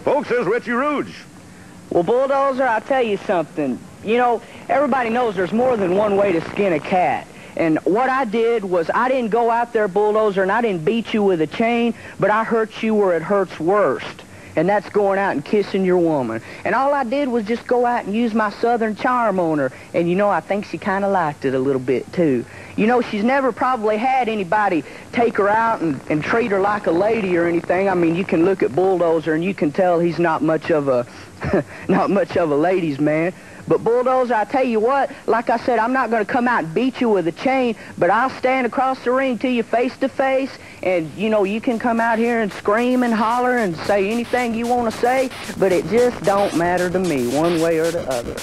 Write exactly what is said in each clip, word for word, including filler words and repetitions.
Folks, there's Richie Rouge. Well, Bulldozer, I'll tell you something. You know, everybody knows there's more than one way to skin a cat. And what I did was I didn't go out there, Bulldozer, and I didn't beat you with a chain, but I hurt you where it hurts worst. And that's going out and kissing your woman. And all I did was just go out and use my southern charm on her. And, you know, I think she kind of liked it a little bit, too. You know, she's never probably had anybody take her out and, and treat her like a lady or anything. I mean, you can look at Bulldozer and you can tell he's not much of a, not much of a ladies' man. But, Bulldozer, I tell you what, like I said, I'm not going to come out and beat you with a chain, but I'll stand across the ring to you face to face, and, you know, you can come out here and scream and holler and say anything you want to say, but it just don't matter to me, one way or the other.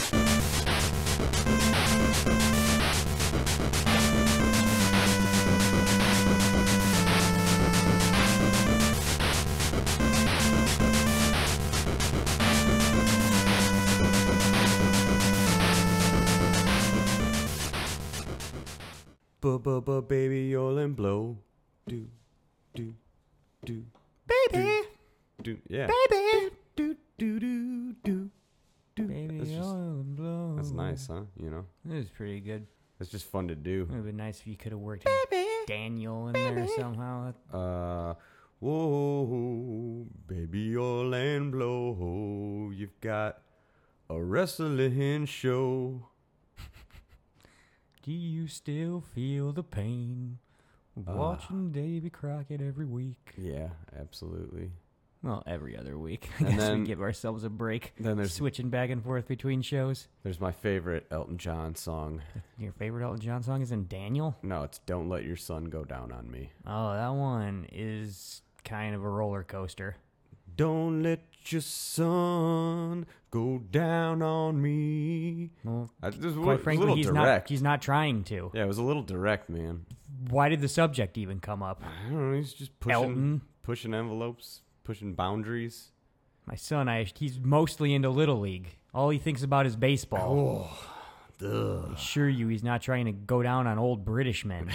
Ba-ba-ba, baby, you'll and blow. Do, do, do. Baby. Do, do, yeah. Baby. Do, do, do, do, do. Baby, That's, just, you'll blow. that's nice, huh? You know? It was pretty good. It's just fun to do. It would have been nice if you could have worked Baby. Daniel in Baby. there somehow. Uh, whoa, baby, you'll and blow. You've got a wrestling show. Do you still feel the pain of Uh. watching Davy Crockett every week? Yeah, absolutely. Well, every other week. I And guess then- we give ourselves a break. Then there's Switching back and forth between shows. there's my favorite Elton John song. Your favorite Elton John song is in Daniel? No, it's Don't Let Your Sun Go Down on Me. Oh, that one is kind of a roller coaster. Don't let your sun go down on me. Well, I, this was, quite it was a frankly, little he's direct. not. He's not trying to. Yeah, it was a little direct, man. Why did the subject even come up? I don't know. He's just pushing, Elton? pushing envelopes, pushing boundaries. My son, I he's mostly into Little League. All he thinks about is baseball. Oh, I assure you, he's not trying to go down on old British men.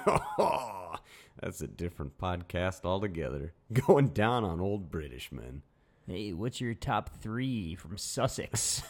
that's a different podcast altogether. Going down on old British men. Hey, what's your top three from Sussex?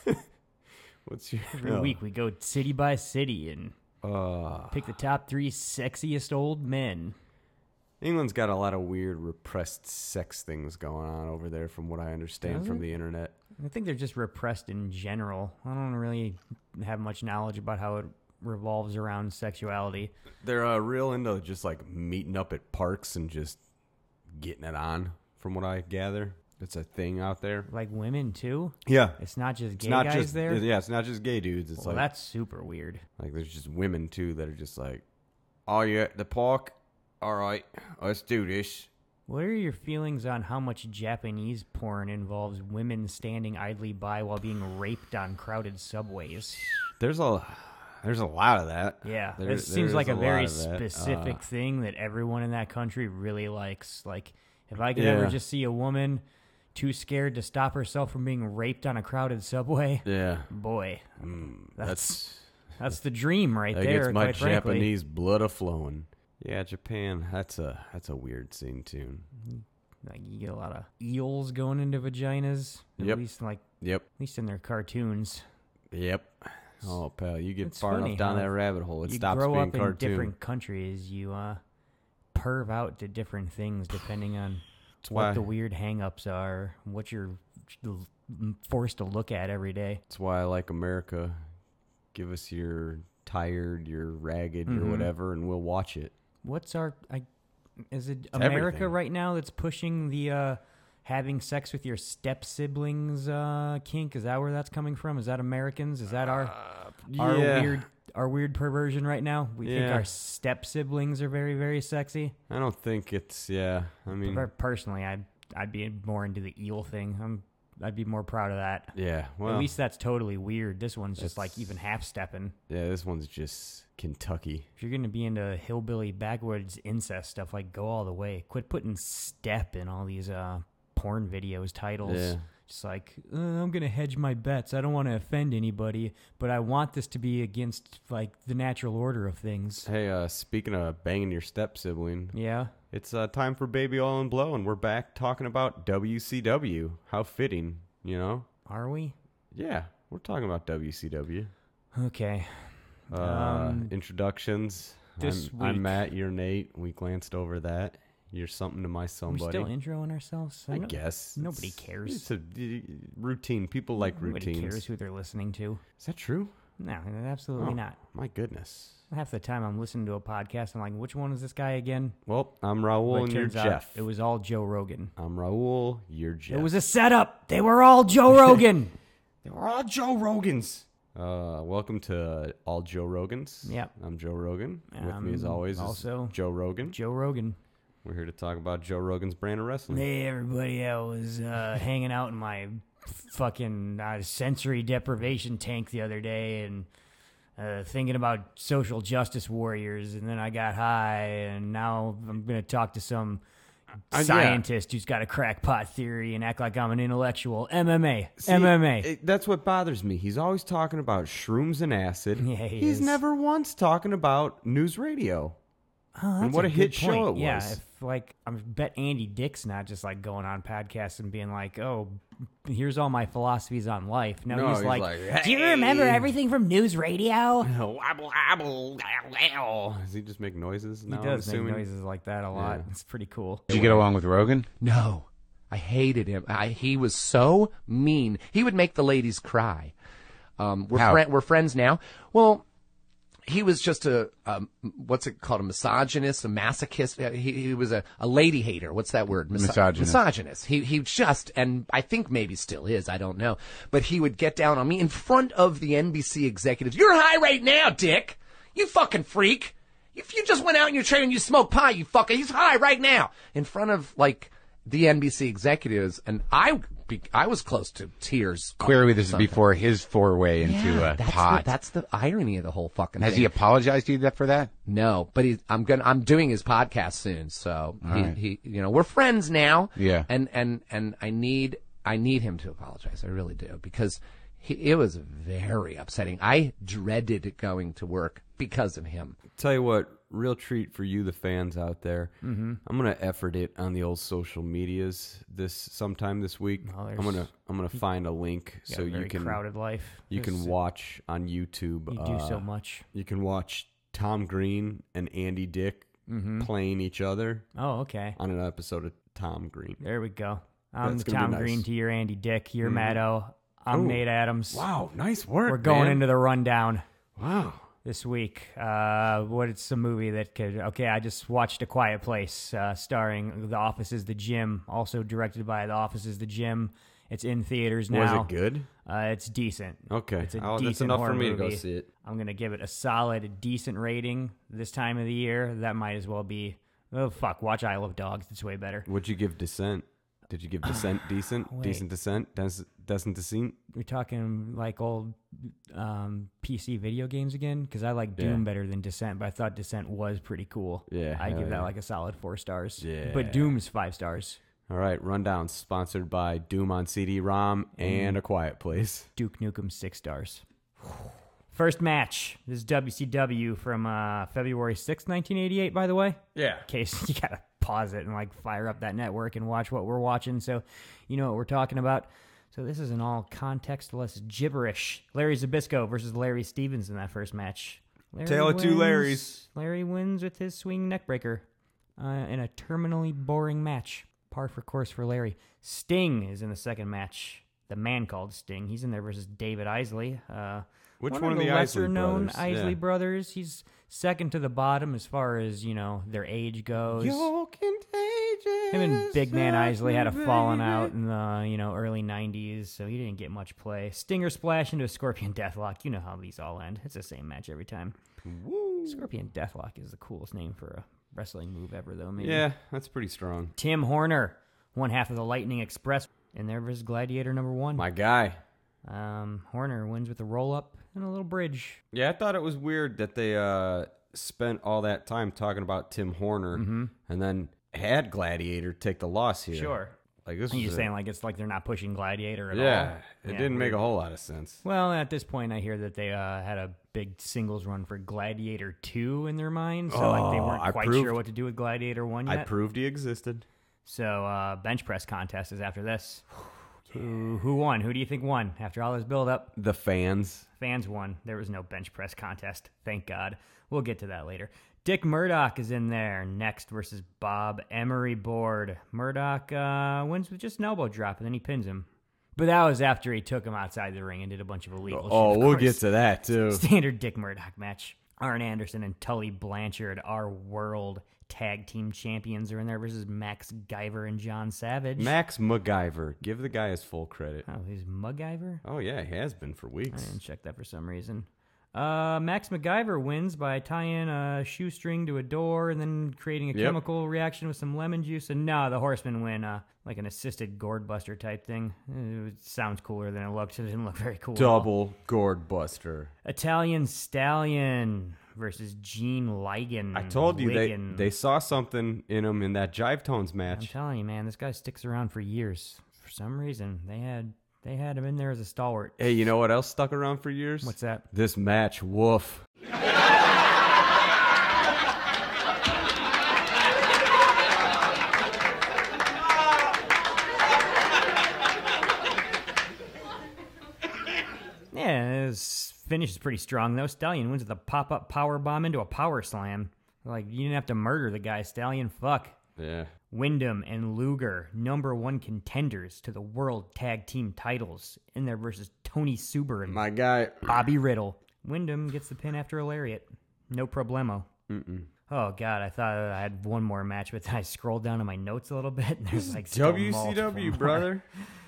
What's your Every oh, week we go city by city and Uh, pick the top three sexiest old men. England's got a lot of weird repressed sex things going on over there, from what I understand Does from it? the internet. I think they're just repressed in general. I don't really have much knowledge about how it revolves around sexuality. They're uh, real into just like meeting up at parks and just getting it on, from what I gather. It's a thing out there. Like women, too? Yeah. It's not just It's gay not guys just there? Yeah, it's not just gay dudes. It's Well, like that's super weird. like there's just women too that are just like, "Are you at the park? All right, let's do this." What are your feelings on how much Japanese porn involves women standing idly by while being raped on crowded subways? There's a there's a lot of that. Yeah, There- it there seems is like a, a lot very of that. specific Uh, thing that everyone in that country really likes. Like, if I could Yeah. ever just see a woman too scared to stop herself from being raped on a crowded subway, Yeah, boy, mm, That's- that's that's the dream right that there. gets my quite frankly. Japanese blood a flowing. Yeah, Japan. That's a that's a weird scene too. Like, you get a lot of eels going into vaginas. At Yep. least, like, Yep, at least in their cartoons. yep. Oh, pal, you get It's far funny enough down how that rabbit hole, it you stops grow being up in cartoon. different countries, you uh, perv out to different things depending on That's what why. the weird hang-ups are, what you're l- forced to look at every day. That's why I like America. Give us your tired, your ragged, Mhm. your whatever, and we'll watch it. What's our... I, is it America everything. right now that's pushing the uh, having sex with your step-siblings uh, kink? Is that where that's coming from? Is that Americans? Is that our... Our yeah. weird, our weird perversion right now. We think Yeah. our step siblings are very, very sexy. I don't think it's yeah. I mean, Per- Personally, I'd I'd be more into the eel thing. I'm I'd be more proud of that. yeah. Well, At least that's totally weird. This one's just like It's- even half stepping. yeah. This one's just Kentucky. If you're gonna be into hillbilly backwoods incest stuff, like go all the way. Quit putting step in all these uh porn videos titles. Yeah. Just like, uh, I'm going to hedge my bets. I don't want to offend anybody, but I want this to be against, like, the natural order of things. Hey, uh, speaking of banging your step sibling, Yeah? It's uh, time for Baby Oil and Blow, and we're back talking about W C W. How fitting, you know? Are we? Yeah, we're talking about W C W. Okay. Uh, Um, introductions. this I'm, I'm week- Matt, you're Nate. We glanced over that. You're something to my Are we somebody. still introing ourselves? I No- guess. Nobody It's- cares. It's a uh, routine. People like Nobody routines. cares who they're listening to. Is that true? No, absolutely Oh, not. My goodness. Half the time I'm listening to a podcast, I'm like, which one is this guy again? Well, I'm Raul But it and you're turns out Jeff. it was all Joe Rogan. I'm Raul, you're Jeff. It was a setup. They were all Joe Rogan. They were all Joe Rogans. Uh, welcome to all Joe Rogans. Yep. I'm Joe Rogan. With me as Um, always is also Joe Rogan. Joe Rogan. We're here to talk about Joe Rogan's brand of wrestling. Hey, everybody. I was uh, hanging out in my fucking uh, sensory deprivation tank the other day and uh, thinking about social justice warriors. And then I got high, and now I'm going to talk to some yeah. scientist who's got a crackpot theory and act like I'm an intellectual. M M A. See, M M A. it- that's what bothers me. He's always talking about shrooms and acid. Yeah, he He's is. never once talking about news radio. Oh, And what a good hit show point. it Yeah, was. if, like I bet Andy Dick's not just like going on podcasts and being like, "Oh, here's all my philosophies on life." No, No, he's, he's like, like, "Do you remember "Hey." everything from news radio?" Wabble, wabble, wabble. Does he just make noises He now? I'm does make assuming? noises like that a lot. Yeah. It's pretty cool. Did you get along with Rogan? No, I hated him. I, he was so mean. He would make the ladies cry. Um, we're How? fri- we're friends now. Well, he was just a, a what's it called? A misogynist, a masochist. Uh, He, he was a, a lady hater. What's that word? Miso- Misogynist. Misogynist. He he just, and I think maybe still is. I don't know. But he would get down on me in front of the N B C executives. You're high right now, Dick. You fucking freak. If you just went out and you trained and you smoked pot, you fucker. He's high right now in front of like the N B C executives, and I be, I was close to tears. Clearly, this is Something. before his foray into Yeah, uh, that's pot. The, that's the irony of the whole fucking Has thing. he apologized to you that- for that? No, but he, I'm gonna, I'm doing his podcast soon, so All he, right. he, you know, we're friends now. Yeah. And and and I need, I need him to apologize. I really do, because he, it was very upsetting. I dreaded going to work because of him. Tell you what, real treat for you, the fans out there. Mm-hmm. I'm gonna effort it on the old social medias this sometime this week. Oh, there's- I'm gonna I'm gonna find a link Got so a you very can crowded life. you can Just- watch on YouTube. You do uh, so much. You can watch Tom Green and Andy Dick Mm-hmm. playing each other Oh, okay. on an episode of Tom Green. There we go. I'm That's the gonna be Tom nice. Green to your Andy Dick. You're Matt O. I'm Oh. Nate Adams. Wow, nice work. We're going man. into the rundown wow. this week. Uh, what it's a movie that could. Okay, I just watched A Quiet Place, uh, starring The Office is the Gym, also directed by The Office is the Gym. It's in theaters now. Was it good? Uh, it's decent. Okay, It's a oh, that's decent enough horror for me to go movie. see it. I'm gonna give it a solid, decent rating this time of the year. That might as well be. Oh fuck! Watch Isle of Dogs. It's way better. What'd you give Descent? Did you give Descent decent? wait. Decent Descent? Des- decent Descent? We're talking like old um, P C video games again, because I like Doom Yeah. better than Descent, but I thought Descent was pretty cool. Yeah, I hell give that yeah. like a solid four stars. Yeah. But Doom's five stars. All right, Rundown sponsored by Doom on C D ROM and A Quiet Place. Duke Nukem six stars. First match. This is W C W from uh, February sixth, nineteen eighty-eight, by the way. Yeah. In case you gotta pause it and like fire up that network and watch what we're watching, so you know what we're talking about. So this is an all contextless gibberish. Larry Zbyszko versus Larry Stevens in that first match. Larry Tale of two Larrys. Larry wins with his swing neckbreaker uh, in a terminally boring match. Par for course for Larry. Sting is in the second match. The Man Called Sting. He's in there versus David Isley. Uh, Which one, one of of the the Isley lesser-known brothers? Isley Yeah. brothers. He's second to the bottom as far as, you know, their age goes. You're contagious. Him and Big Man Isley had a baby. falling out in the, you know, early nineties, so he didn't get much play. Stinger splash into a Scorpion Deathlock. You know how these all end. It's the same match every time. Woo. Scorpion Deathlock is the coolest name for a wrestling move ever, though, maybe. Yeah, that's pretty strong. Tim Horner, one half of the Lightning Express, in there versus Gladiator number one. My guy. Um, Horner wins with a roll-up and a little bridge. Yeah, I thought it was weird that they uh, spent all that time talking about Tim Horner Mm-hmm. and then had Gladiator take the loss here. Sure. Like this. Are you was a- saying like it's like they're not pushing Gladiator at Yeah, all? it Yeah, didn't make weird. a whole lot of sense. Well, at this point, I hear that they uh, had a big singles run for Gladiator two in their mind, so like they Oh, weren't I quite proved- sure what to do with Gladiator one yet. I proved he existed. So uh, bench press contest is after this. Who who won? Who do you think won after all this build up? The fans. Fans won. There was no bench press contest. Thank God. We'll get to that later. Dick Murdoch is in there next versus Bob Emery Board. Murdoch uh, wins with just an elbow drop, and then he pins him. But that was after he took him outside the ring and did a bunch of illegal shit. Oh, of we'll course. get to that too. Standard Dick Murdoch match. Arn Anderson and Tully Blanchard, our world tag team champions, are in there versus Max Guyver and John Savage. Max MacGyver. Give the guy his full credit. Oh, he's MacGyver? Oh yeah, he has been for I weeks. didn't check that for some reason. Uh, Max MacGyver wins by tying a shoestring to a door and then creating a Yep. chemical reaction with some lemon juice. And no, the Horsemen win, uh, like an assisted gourd buster type thing. It sounds cooler than it looked. It didn't look very cool. at all. Double gourd buster. Italian Stallion versus Gene Ligon. I told you they Ligon. they saw something in him in that Jive Tones I'm match. telling you, man, this guy sticks around for years. For some reason, they had they had him in there as a stalwart. Hey, you know what else stuck around for years? What's that? This match. Woof. Yeah, his finish is pretty strong though. Stallion wins with a pop-up power bomb into a power slam. Like, you didn't have to murder the guy, Stallion. Fuck. Yeah. Wyndham and Luger, number one contenders to the World Tag Team titles, in there versus Tony Suber and My guy. Bobby Riddle. Wyndham gets the pin after a lariat. No problemo. Mm-mm. Oh, God, I thought I had one more match, but I scrolled down to my notes a little bit, and there's like still W C W, multiple more. brother.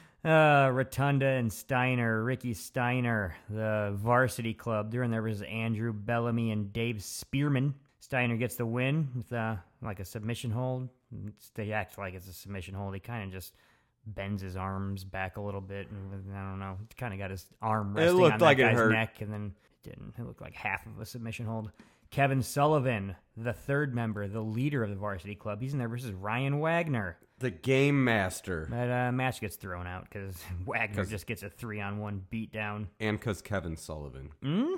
Uh, Rotunda and Steiner, Ricky Steiner, the Varsity Club. They're in there versus Andrew Bellamy and Dave Spearman. Steiner gets the win with uh, like a submission hold. It's, they act like it's a submission hold. He kind of just bends his arms back a little bit, and I don't know. He kind of got his arm resting looked on like that it guy's hurt. neck, and then it didn't. It looked like half of a submission hold. Kevin Sullivan, the third member, the leader of the Varsity Club. He's in there versus Ryan Wagner. The Game Master. That uh, match gets thrown out because Wagner 'Cause- just gets a three-on-one beatdown. And because Kevin Sullivan.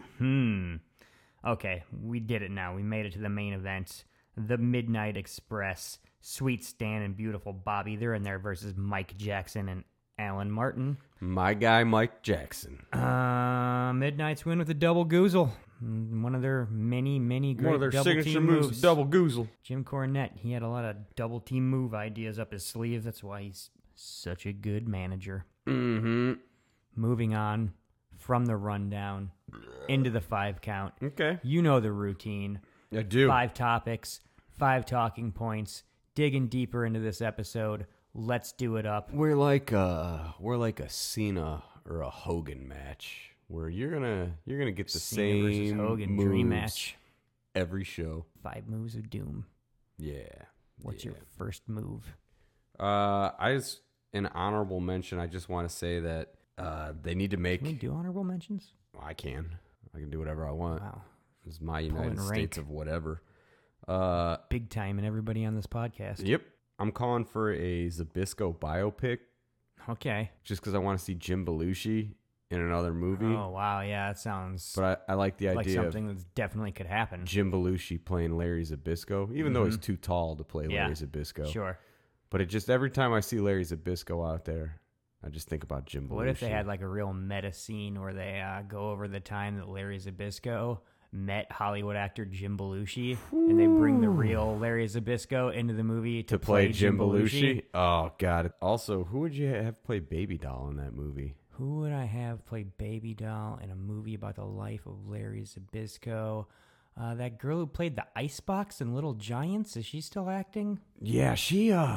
Hmm. Okay, we did it now. We made it to the main event. The Midnight Express. Sweet Stan and Beautiful Bobby. They're in there versus Mike Jackson and Alan Martin. My guy, Mike Jackson. Uh, Midnight's win with a double goozle. Mm, One of their many, many great One of their double signature team moves, moves. double goozle. Jim Cornette, he had a lot of double team move ideas up his sleeve. That's why he's such a good manager. Mm-hmm. Moving on from the rundown into the five count. Okay. You know the routine. I do. Five topics, five talking points. Digging deeper into this episode. Let's do it up. We're like a we're like a Cena or a Hogan match where you're gonna you're gonna get the Cena versus same Hogan moves dream match. every show. Five moves of doom. Yeah. What's yeah. your first move? Uh, I just an honorable mention. I just want to say that uh, they need to make. Can we do honorable mentions? I can. I can do whatever I want. Wow. It's my Pulling United rank. States of whatever. Uh, Big time and everybody on this podcast. yep. I'm calling for a Zabisco biopic Okay. just because I want to see Jim Belushi in another movie. Oh, wow. Yeah, that sounds But I, I like the like idea something that definitely could happen. of Jim Belushi playing Larry Zabisco, even though he's too tall to play Mm-hmm. Yeah. Larry Zabisco. Sure. But it just every time I see Larry Zabisco out there, I just think about Jim Belushi. What if they had like a real meta scene where they uh, go over the time that Larry Zabisco met Hollywood actor Jim Belushi, and they bring the real Larry Zabisco into the movie to, to play Jim Belushi? Oh God! Also, who would you have play Baby Doll in that movie? Who would I have play Baby Doll in a movie about the life of Larry Zabisco? Uh, that girl who played the Icebox in Little Giants, is she still acting? Yeah, she uh,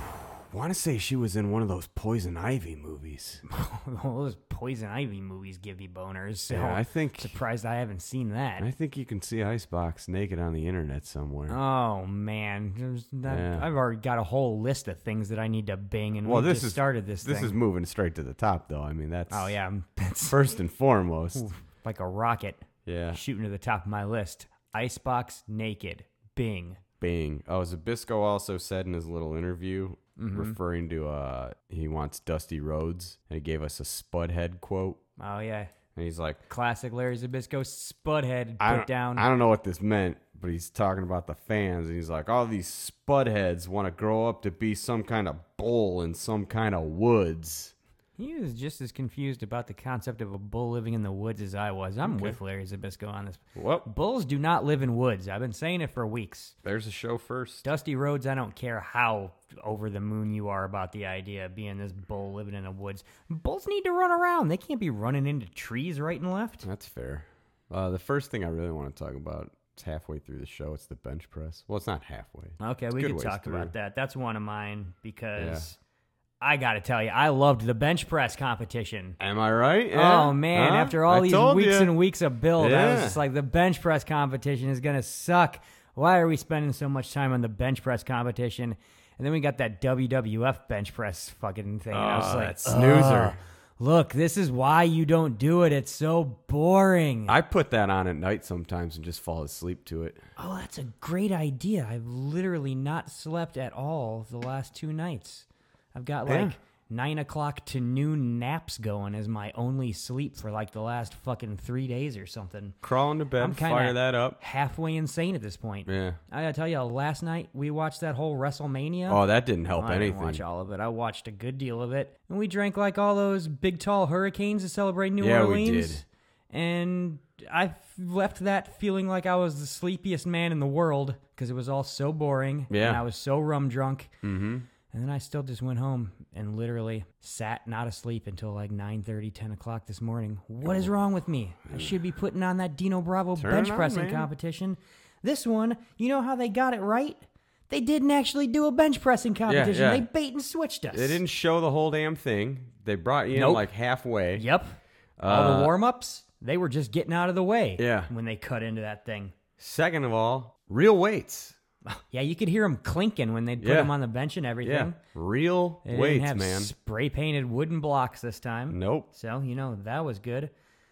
want to say she was in one of those Poison Ivy movies. All those Poison Ivy movies give you boners. So Yeah, I think surprised I haven't seen that. I think you can see Icebox naked on the internet somewhere. Oh man, There's that, Yeah. I've already got a whole list of things that I need to bing, and well, we this just is started this. This thing. is moving straight to the top, though. I mean, that's Oh yeah, it's first and foremost. like a rocket Yeah, shooting to the top of my list. Icebox naked, Bing. Bing. Oh, Zabisco also said in his little interview referring to uh he wants Dusty Rhodes, and he gave us a Spudhead quote, Oh, yeah. and he's like, Classic Larry Zabisco Spudhead I put don't, down. I don't know what this meant, but he's talking about the fans, and he's like, all these Spudheads want to grow up to be some kind of bull in some kind of woods. He was just as confused about the concept of a bull living in the woods as I was. I'm with Larry Zabisco on this. Well, Bulls do not live in woods. I've been saying it for weeks. there's a show first. Dusty Rhodes, I don't care how over the moon you are about the idea of being this bull living in the woods. Bulls need to run around. They can't be running into trees right and left. That's fair. Uh, the first thing I really want to talk about, it's halfway through the show. It's the bench press. Well, it's not halfway. Okay, It's we good could ways talk through. about that. That's one of mine because Yeah. I got to tell you, I loved the bench press competition. Am I right? Yeah. Oh man! Huh? After all I these told weeks ya. and weeks of build, I was Yeah. just like, the bench press competition is gonna suck. Why are we spending so much time on the bench press competition? And then we got that W W F bench press fucking thing. and I was Oh, like, that snoozer. "Ugh, look, this is why you don't do it. It's so boring. I put that on at night sometimes and just fall asleep to it. Oh, that's a great idea. I've literally not slept at all the last two nights. I've got like Yeah. nine o'clock to noon naps going as my only sleep for like the last fucking three days or something. Crawl into bed, I'm kinda fire that up. halfway insane at this point. Yeah. I gotta tell you, last night we watched that whole WrestleMania. Oh, that didn't help I didn't anything. watch all of it. I watched a good deal of it. And we drank like all those big, tall hurricanes to celebrate New Yeah, we Orleans. did. And I left that feeling like I was the sleepiest man in the world because it was all so boring. Yeah. And I was so rum drunk. Mm-hmm. And then I still just went home and literally sat not asleep until like nine thirty, ten o'clock this morning. What is wrong with me? I should be putting on that Dino Bravo Turn bench it on, pressing man. competition. This one, you know how they got it right? They didn't actually do a bench pressing competition. yeah. They bait and switched us. They didn't show the whole damn thing. They brought you in Nope. like halfway. Yep. All Uh, the warm ups, they were just getting out of the way Yeah. when they cut into that thing. Second of all, real weights. Yeah, you could hear them clinking when they'd put Yeah. them on the bench and everything. Yeah. Real They weights, didn't have man. spray painted wooden blocks this time. Nope. So, you know, that was good.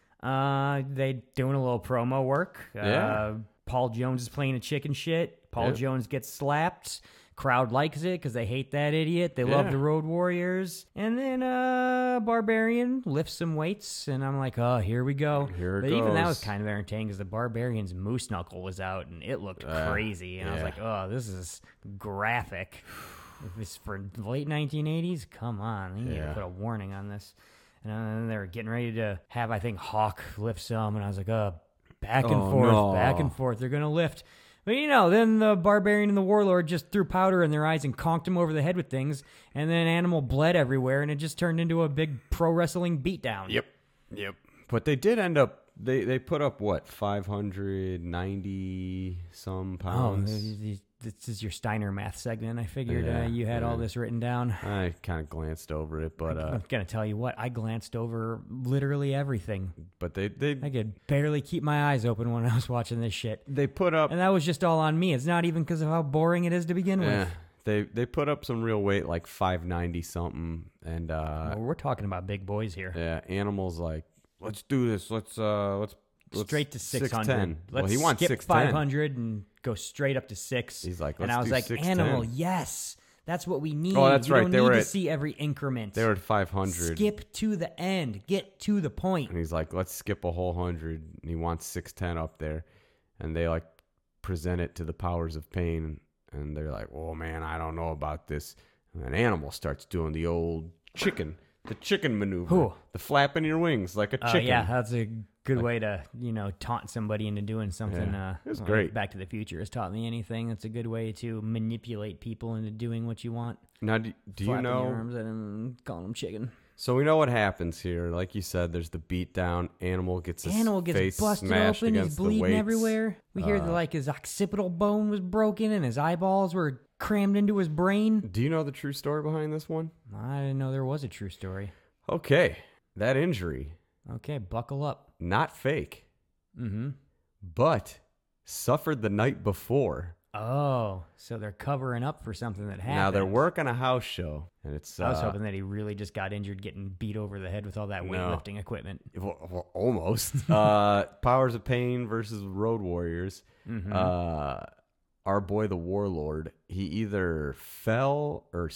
Uh, they doing a little promo work. Yeah. Uh, Paul Jones is playing a chicken shit. Paul Yep. Jones gets slapped. Crowd likes it because they hate that idiot. They love Yeah. the Road Warriors. And then uh, Barbarian lifts some weights, and I'm like, oh, here we go. Here it but even that goes. was kind of entertaining because the Barbarian's moose knuckle was out, and it looked Uh, crazy. And I was yeah. like, oh, this is graphic. If it's for late nineteen eighties, come on. They need to Yeah. put a warning on this. And then they were getting ready to have, I think, Hawk lift some. And I was like, oh, back and Oh, forth, no. back and forth. They're going to lift. But, you know, then the Barbarian and the Warlord just threw powder in their eyes and conked them over the head with things. And then Animal bled everywhere. And it just turned into a big pro wrestling beatdown. Yep. Yep. But they did end up, they, they put up, what, five hundred ninety some Oh, pounds? this this is your Steiner math segment. I figured Yeah, uh, you had all yeah. this written down. I kind of glanced over it, but uh, I'm going to tell you what, I glanced over literally everything. but they they I could barely keep my eyes open when I was watching this shit. they put up And that was just all on me. It's not even because of how boring it is to begin yeah, with. they they put up some real weight, like five ninety something, and uh, Well, we're talking about big boys here. yeah, Animals like, let's do this, let's uh let's, let's Straight to six hundred. six ten. Let's Well, he wants skip six ten. five hundred and go straight up to six. He's like, and let's I was do like, six Animal, ten. yes. That's what we need. Oh, that's we right. don't They need were to at- see every increment. They were at five hundred. Skip to the end. Get to the point. And he's like, let's skip a whole hundred. And he wants six ten up there. And they like present it to the powers of pain. And they're like, oh man, I don't know about this. And then Animal starts doing the old chicken, the chicken maneuver. Who? The flapping your wings like a Oh, chicken. yeah, that's a good way to, you know, taunt somebody into doing something. Yeah, uh, it was well, great. Back to the Future has taught me anything. It's a good way to manipulate people into doing what you want. Now, do, do you Flapping know? your arms at 'em and calling them chicken. So we know what happens here. Like you said, there's the beatdown. Animal gets his Animal gets face busted smashed open. He's against the bleeding weights. everywhere. We hear Uh, that like his occipital bone was broken and his eyeballs were crammed into his brain. Do you know the true story behind this one? I didn't know there was a true story. Okay, that injury, Okay, buckle up. not fake, Mm-hmm. but suffered the night before. Oh, so they're covering up for something that happened. Now they're working a house show, and it's I was uh, hoping that he really just got injured getting beat over the head with all that No. weightlifting equipment. well, well, almost uh, Powers of Pain versus Road Warriors. Mm-hmm. Uh, our boy the Warlord, he either fell or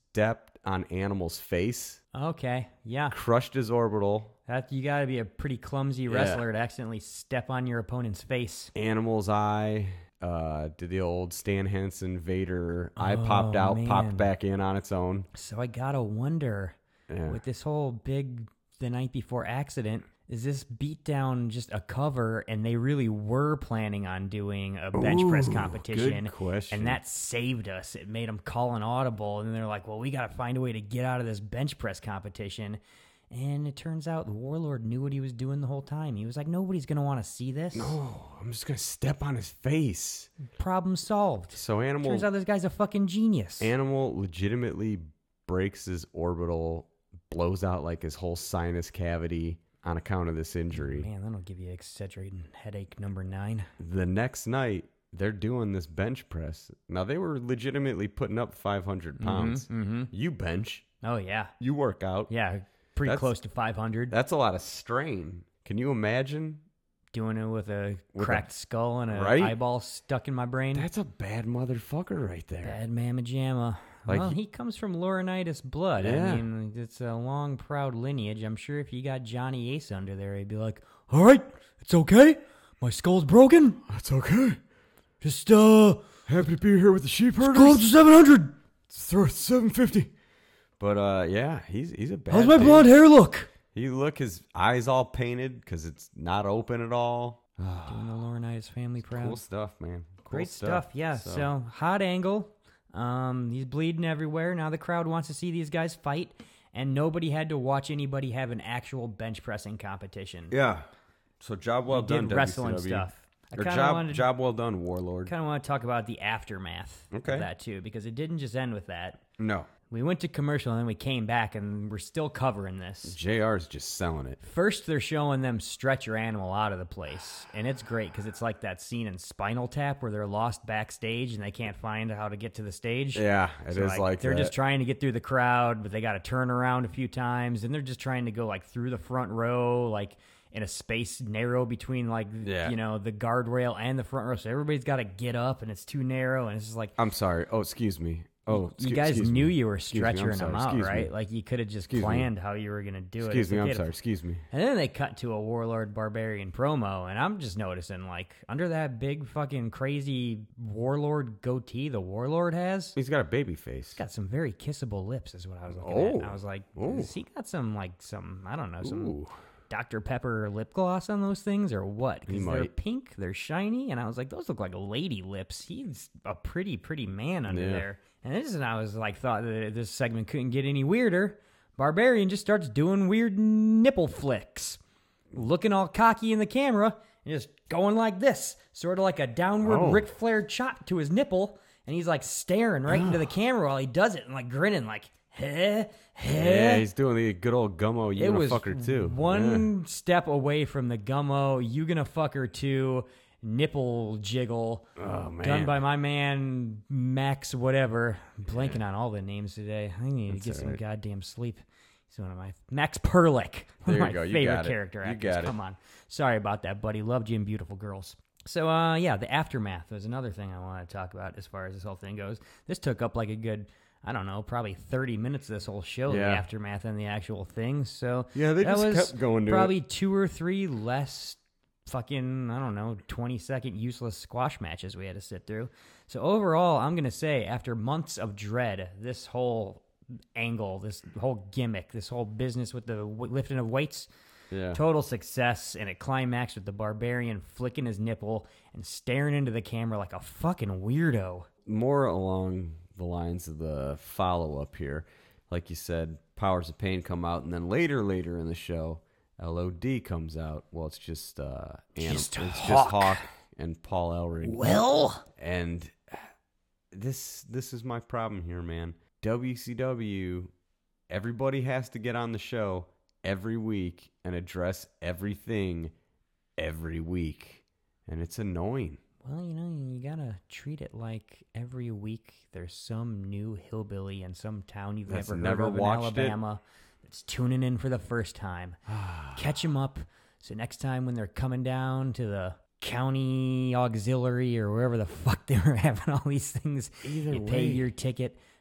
stepped on Animal's face, Okay, yeah. crushed his orbital. That you got to be a pretty clumsy wrestler to accidentally step on your opponent's face. Animal's eye, uh, did the old Stan Henson Vader eye Oh, popped out, man. popped back in on its own. So I gotta wonder, Yeah. with this whole big the night before accident, is this beatdown just a cover, and they really were planning on doing a bench press Ooh, competition? good question. And that saved us. It made them call an audible, and they're like, "Well, we gotta find a way to get out of this bench press competition." And it turns out the Warlord knew what he was doing the whole time. He was like, "Nobody's gonna want to see this." No, I'm just gonna step on his face. Problem solved. So Animal, Turns out this guy's a fucking genius. Animal legitimately breaks his orbital, blows out like his whole sinus cavity on account of this injury. Man, that'll give you exaggerating headache number nine. The next night, they're doing this bench press. Now, they were legitimately putting up five hundred pounds. Mm-hmm. You bench, Oh yeah, you work out. yeah, pretty That's- close to five hundred. That's a lot of strain. Can you imagine? Doing it with a With a- cracked skull and an Right? eyeball stuck in my brain. That's a bad motherfucker right there. Bad mamma jamma. Like well, he- he comes from Laurinaitis blood. Yeah. I mean, it's a long, proud lineage. I'm sure if you got Johnny Ace under there, he'd be like, "All right, it's okay. My skull's broken. That's okay. Just, uh, Happy to be here with the sheep go up to seven hundred. Throw seven fifty. But uh, yeah, he's he's a bad. How's my dude. blonde hair look?" He look his eyes all painted because it's not open at all. Doing the Laurinaitis family proud. Cool stuff, man. Cool Great stuff. Yeah. So. hot angle. Um, he's bleeding everywhere. Now the crowd wants to see these guys fight, and nobody had to watch anybody have an actual bench pressing competition. yeah. So job well They done, did wrestling W C W. stuff. I Or kinda job wanted- job well done, Warlord. Kind of want to talk about the aftermath Okay. of that too, because it didn't just end with that. No, We went to commercial and then we came back and we're still covering this. J R's just selling it. First, they're showing them stretch your animal out of the place, and it's great because it's like that scene in Spinal Tap where they're lost backstage and they can't find how to get to the stage. Yeah, it is So, like they're that. just trying to get through the crowd, but they got to turn around a few times, and they're just trying to go like through the front row, like in a space narrow between like Yeah. you know the guardrail and the front row. So everybody's got to get up, and it's too narrow, and it's just like I'm sorry. Oh, excuse me. Oh, you excu- guys excuse knew me. you were Excuse me, I'm stretching sorry, them out, excuse me. right? Like you could have just Excuse me. planned how you were gonna do it. Excuse It's me. I'm okay to- sorry. Excuse me. And then they cut to a Warlord Barbarian promo, and I'm just noticing, like, under that big fucking crazy Warlord goatee the Warlord has, He's got a baby face. he's got some very kissable lips, is what I was looking at. Oh. And I was like, Oh. has he got some, like, some, I don't know, some Ooh. Doctor Pepper lip gloss on those things, or what? He Because they're might. pink, they're shiny, and I was like, those look like lady lips. He's a pretty, pretty man under Yeah. there. And this is, I was like, thought that this segment couldn't get any weirder. Barbarian just starts doing weird nipple flicks, looking all cocky in the camera, and just going like this, sort of like a downward Oh. Ric Flair chop to his nipple, and he's like staring right into the camera while he does it, and like grinning, like, heh, heh. Yeah, he's doing the good old gummo. You It gonna was fuck her too? one step away from the gummo, you gonna fuck her too, nipple jiggle, Yeah. Oh man. done by my man Max whatever. I'm blanking on all the names today. I need That's to get all some right. goddamn sleep. He's one of my Max Perlick, one There you of my go. You favorite got it. character You actors. got it. Come on, sorry about that, buddy. Loved you in Beautiful Girls. So, uh, yeah, the aftermath was another thing I want to talk about as far as this whole thing goes. This took up like a good, I don't know, probably thirty minutes of this whole show, the Yeah. aftermath and the actual thing. So, Yeah, they that just was kept going to it. probably two or three less fucking, I don't know, twenty second useless squash matches we had to sit through. So, overall, I'm going to say, after months of dread, this whole angle, this whole gimmick, this whole business with the w- lifting of weights, Yeah. total success, and it climaxed with the Barbarian flicking his nipple and staring into the camera like a fucking weirdo. More along the lines of the follow up here. Like you said, Powers of Pain come out, and then later, later in the show, L O D comes out. Well, it's just uh, Anim- Just it's Hawk. just Hawk and Paul Ellering. Well, And this this is my problem here, man. W C W, everybody has to get on the show every week and address everything every week, and it's annoying. well, you know, you gotta treat it like every week there's some new hillbilly in some town you've That's never, never heard of in watched it. Alabama that's tuning in for the first time. Catch them up, so next time when they're coming down to the county auxiliary or wherever the fuck they were having all these things, Either you pay way. your ticket,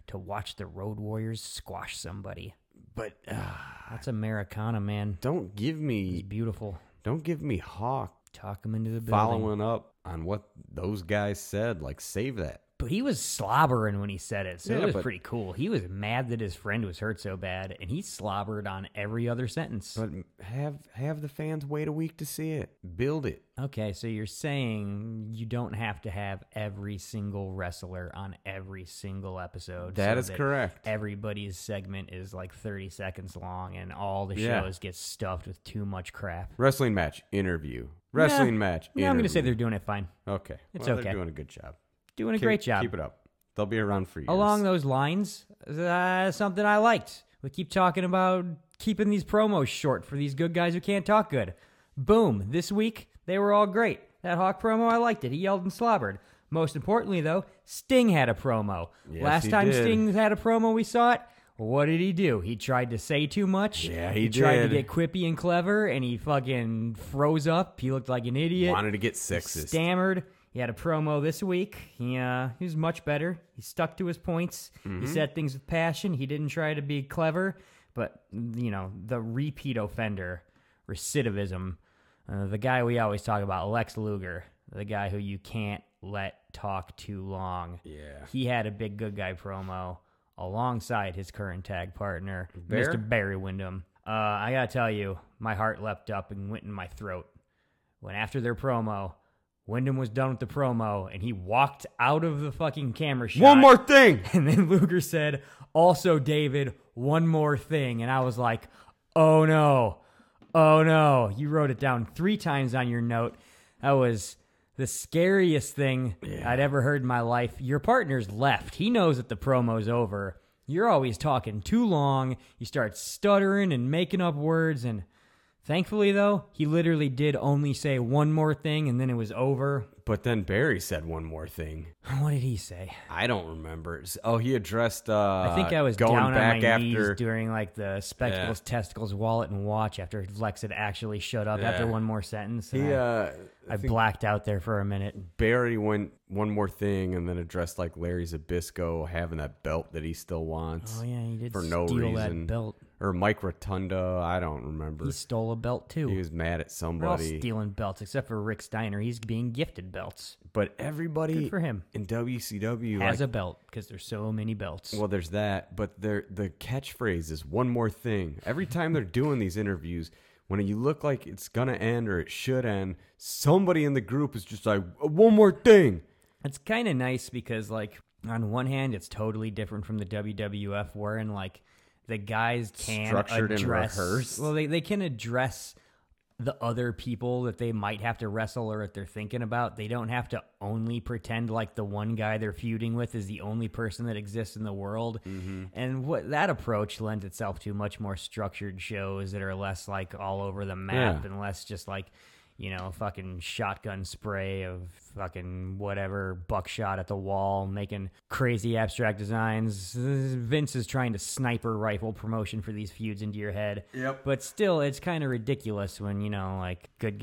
to watch the Road Warriors squash somebody. But uh, That's Americana, man. don't give It's me beautiful. don't give me Hawk Talk him into the building. following up on what those guys said. Like, save that. But he was slobbering when he said it, so Yeah, it was but- pretty cool. He was mad that his friend was hurt so bad, and he slobbered on every other sentence. But have have the fans wait a week to see it. Build it. Okay, so you're saying you don't have to have every single wrestler on every single episode. That so is correct. Everybody's segment is like thirty seconds long, and all the Yeah. shows get stuffed with too much crap. Wrestling match, interview. Wrestling Nah, match, Yeah, I'm going to say interview. they're doing it fine. Okay. It's well, okay. They're doing a good job. Doing a Keep- great job. Keep it up. They'll be around for years. Along those lines, uh, something I liked. We keep talking about keeping these promos short for these good guys who can't talk good. Boom. This week, they were all great. That Hawk promo, I liked it. He yelled and slobbered. Most importantly, though, Sting had a promo. Yes, Last he time did. Sting had a promo, we saw it. What did he do? He tried to say too much. Yeah, he tried to did. get quippy and clever, and he fucking froze up. He looked like an idiot. Wanted to get sexist. Stammered. He had a promo this week. He uh, he was much better. He stuck to his points. Mm-hmm. He said things with passion. He didn't try to be clever. But, you know, the repeat offender, recidivism, uh, the guy we always talk about, Lex Luger, the guy who you can't let talk too long. Yeah. He had a big good guy promo alongside his current tag partner, Bear? Mister Barry Windham. Uh, I gotta tell you, my heart leapt up and went in my throat when after their promo, Wyndham was done with the promo, and he walked out of the fucking camera shot. One more thing. And then Luger said, also, David, one more thing. And I was like, oh, no. Oh, no. You wrote it down three times on your note. That was the scariest thing I'd ever heard in my life. Your partner's left. He knows that the promo's over. You're always talking too long. You start stuttering and making up words, and thankfully, though, he literally did only say one more thing, and then it was over. But then Barry said one more thing. What did he say? I don't remember. Oh, he addressed. Uh, I think I was going down back on my after. knees during like the spectacles, testicles, wallet, and watch after Lex had actually shut up Yeah. after one more sentence. He, and I, uh, I, I think blacked out there for a minute. Barry went one more thing and then addressed like Larry Zbyszko having that belt that he still wants Oh yeah, he did for steal no reason. that belt. Or Mike Rotunda. I don't remember. He stole a belt too. He was mad at We're all somebody. stealing belts except for Rick Steiner. He's being gifted belts. But everybody Good for him. in W C W Has like, a belt because there's so many belts. well, there's that, but their the catchphrase is one more thing. Every time they're doing these interviews, when you look like it's gonna end or it should end, somebody in the group is just like, one more thing. It's kind of nice because, like, on one hand, it's totally different from the W W F, wherein like the guys can Structured and address. rehearsed. Well, they they can address the other people that they might have to wrestle or that they're thinking about. They don't have to only pretend like the one guy they're feuding with is the only person that exists in the world. Mm-hmm. And what that approach lends itself to much more structured shows that are less like all over the map Yeah. and less just like, you know, fucking shotgun spray of fucking whatever buckshot at the wall, making crazy abstract designs. Vince is trying to sniper rifle promotion for these feuds into your head. Yep. But still, it's kind of ridiculous when, you know, like, good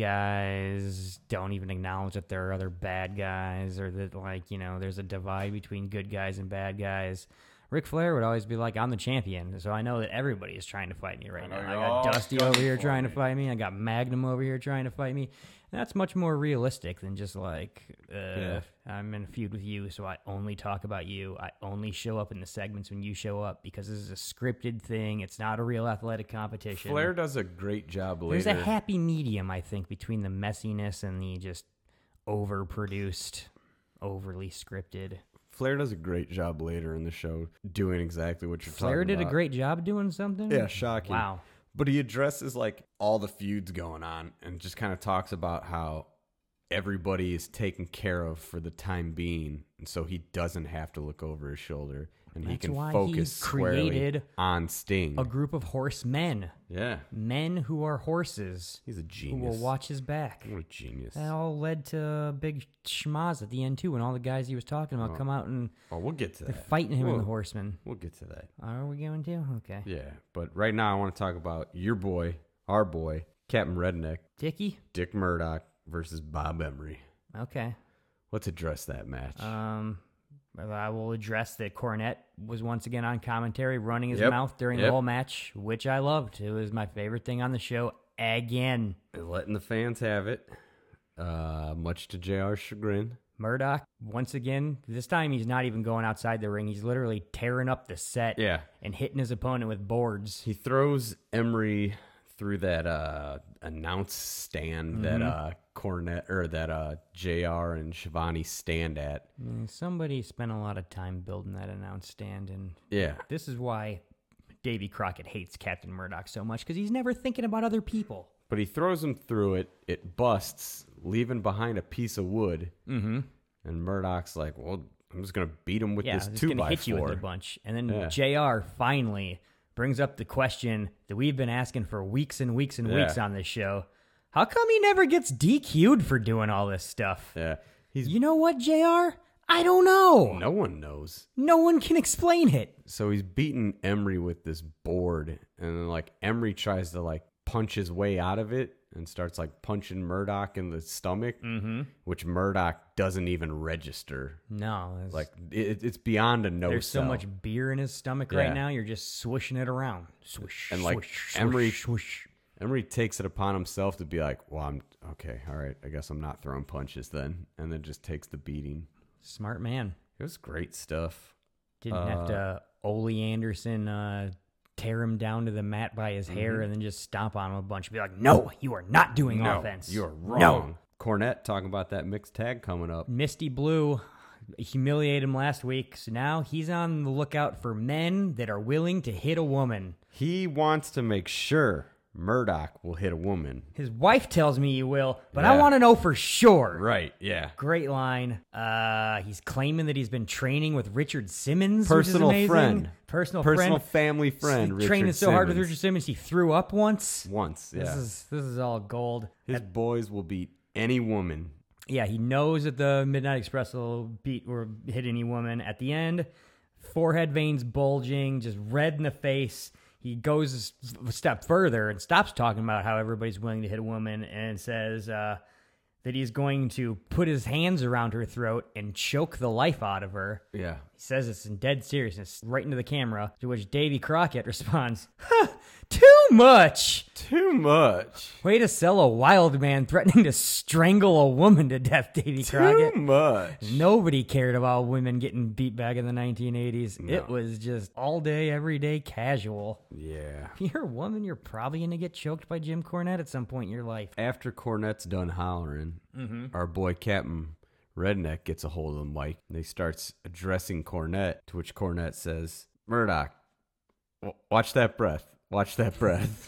guys don't even acknowledge that there are other bad guys, or that, like, you know, there's a divide between good guys and bad guys. Ric Flair would always be like, I'm the champion, so I know that everybody is trying to fight me right now. I got Dusty over here trying to fight me. I got Magnum over here trying to fight me. And that's much more realistic than just like, uh, Yeah. I'm in a feud with you, so I only talk about you. I only show up in the segments when you show up because this is a scripted thing. It's not a real athletic competition. Flair does a great job later. There's a happy medium, I think, between the messiness and the just overproduced, overly scripted. Flair does a great job later in the show doing exactly what you're Flair talking did about. a great job doing something? Yeah, shocking. Wow. But he addresses like all the feuds going on and just kind of talks about how everybody is taken care of for the time being, and so he doesn't have to look over his shoulder and he That's can why he focus squarely created on Sting. A group of horsemen. Yeah, Men who are horses. he's a Who genius. will watch his back. What a genius. That all led to a big schmaz at the end, too, when all the guys he was talking about come out and Oh, we'll get to they're that. fighting him we'll, and the horsemen. We'll get to that. Are we going to? Okay. Yeah, but right now I want to talk about your boy, our boy, Captain Redneck, Dickie? Dick Murdoch versus Bob Emery. Okay. Let's address that match. Um, I will address that Cornette was once again on commentary, running his Yep. mouth during Yep. the whole match, which I loved. It was my favorite thing on the show again. And letting the fans have it, uh, much to J R's chagrin. Murdoch, once again, this time he's not even going outside the ring. He's literally tearing up the set Yeah. and hitting his opponent with boards. He throws Emery through that uh, announce stand that uh, Cornette or that uh, J R and Shivani stand at. Mm, Somebody spent a lot of time building that announce stand, and Yeah. this is why Davy Crockett hates Captain Murdoch so much, because he's never thinking about other people. But he throws him through it. It busts, leaving behind a piece of wood. Mm-hmm. And Murdoch's like, well, I'm just going to beat him with Yeah, this I'm just two gonna by hit you four. with a bunch. And then Yeah. J R finally brings up the question that we've been asking for weeks and weeks and Yeah. weeks on this show. How come he never gets D Q'd for doing all this stuff? Yeah. He's You know what, J R? I don't know. No one knows. No one can explain it. So he's beating Emery with this board. And then, like, Emery tries to, like, punch his way out of it and starts, like, punching Murdoch in the stomach, Mm-hmm. which Murdoch doesn't even register. No. It's, Like, it, it's beyond a no there's so sell. much beer in his stomach Yeah. right now, you're just swishing it around. Swish, And, like, swish, Emery- swish, swish. Emery takes it upon himself to be like, well, I'm okay. All right. I guess I'm not throwing punches then. And then just takes the beating. Smart man. It was great stuff. Didn't have to Ole Anderson uh, tear him down to the mat by his hair and then just stomp on him a bunch and be like, no, you are not doing No, offense. you're wrong. No. Cornette talking about that mixed tag coming up. Misty Blue humiliated him last week, so now he's on the lookout for men that are willing to hit a woman. He wants to make sure Murdoch will hit a woman. His wife tells me he will, but I Yeah. want to know for sure. Right, yeah. Great line. Uh, he's claiming that he's been training with Richard Simmons, Personal which is amazing. friend. Personal, Personal friend. family friend, He Richard training so hard with Simmons. Richard Simmons, he threw up once. Once, yeah. This is this is all gold. His boys will beat any woman. Yeah, he knows that the Midnight Express will beat or hit any woman. At the end, forehead veins bulging, just red in the face. He goes a step further and stops talking about how everybody's willing to hit a woman and says uh, that he's going to put his hands around her throat and choke the life out of her. Yeah. He says it's in dead seriousness, right into the camera, to which Davy Crockett responds, huh, too much. Too much. Way to sell a wild man threatening to strangle a woman to death, Davy Crockett. Too much. Nobody cared about women getting beat back in the nineteen eighties. No. It was just all day, every day, casual. Yeah. If you're a woman, you're probably going to get choked by Jim Cornette at some point in your life. After Cornette's done hollering, Mm-hmm. our boy Captain Redneck gets a hold of the mic and he starts addressing Cornette, to which Cornette says, Murdoch, w- watch that breath. Watch that breath.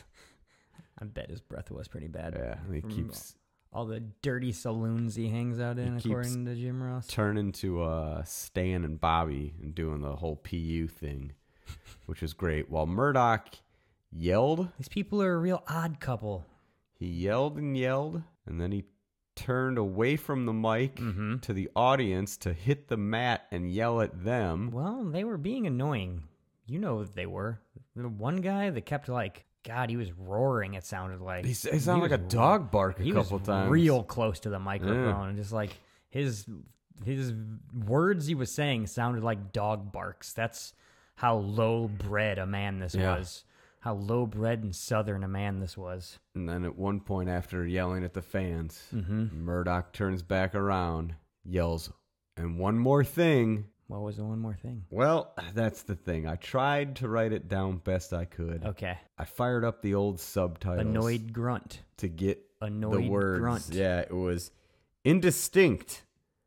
I bet his breath was pretty bad. Yeah, and he From keeps all the dirty saloons he hangs out in, He keeps according to Jim Ross. turning to uh, Stan and Bobby and doing the whole P U thing, which was great. While Murdoch yelled, These people are a real odd couple. he yelled and yelled, and then he turned away from the mic Mhm. to the audience to hit the mat and yell at them. Well, they were being annoying. You know that they were. The one guy that kept like, God, he was roaring, it sounded like. He, s- he sounded like a dog bark a He couple was times. real close to the microphone. And just like his his words he was saying sounded like dog barks. That's how low bred a man this Yeah. was. How low bred and southern a man this was. And then at one point, after yelling at the fans, Mm-hmm. Murdoch turns back around, yells, and one more thing. What was the one more thing? Well, that's the thing. I tried to write it down best I could. Okay. I fired up the old subtitles Annoyed grunt. to get Annoyed the words. grunt. Yeah, it was indistinct.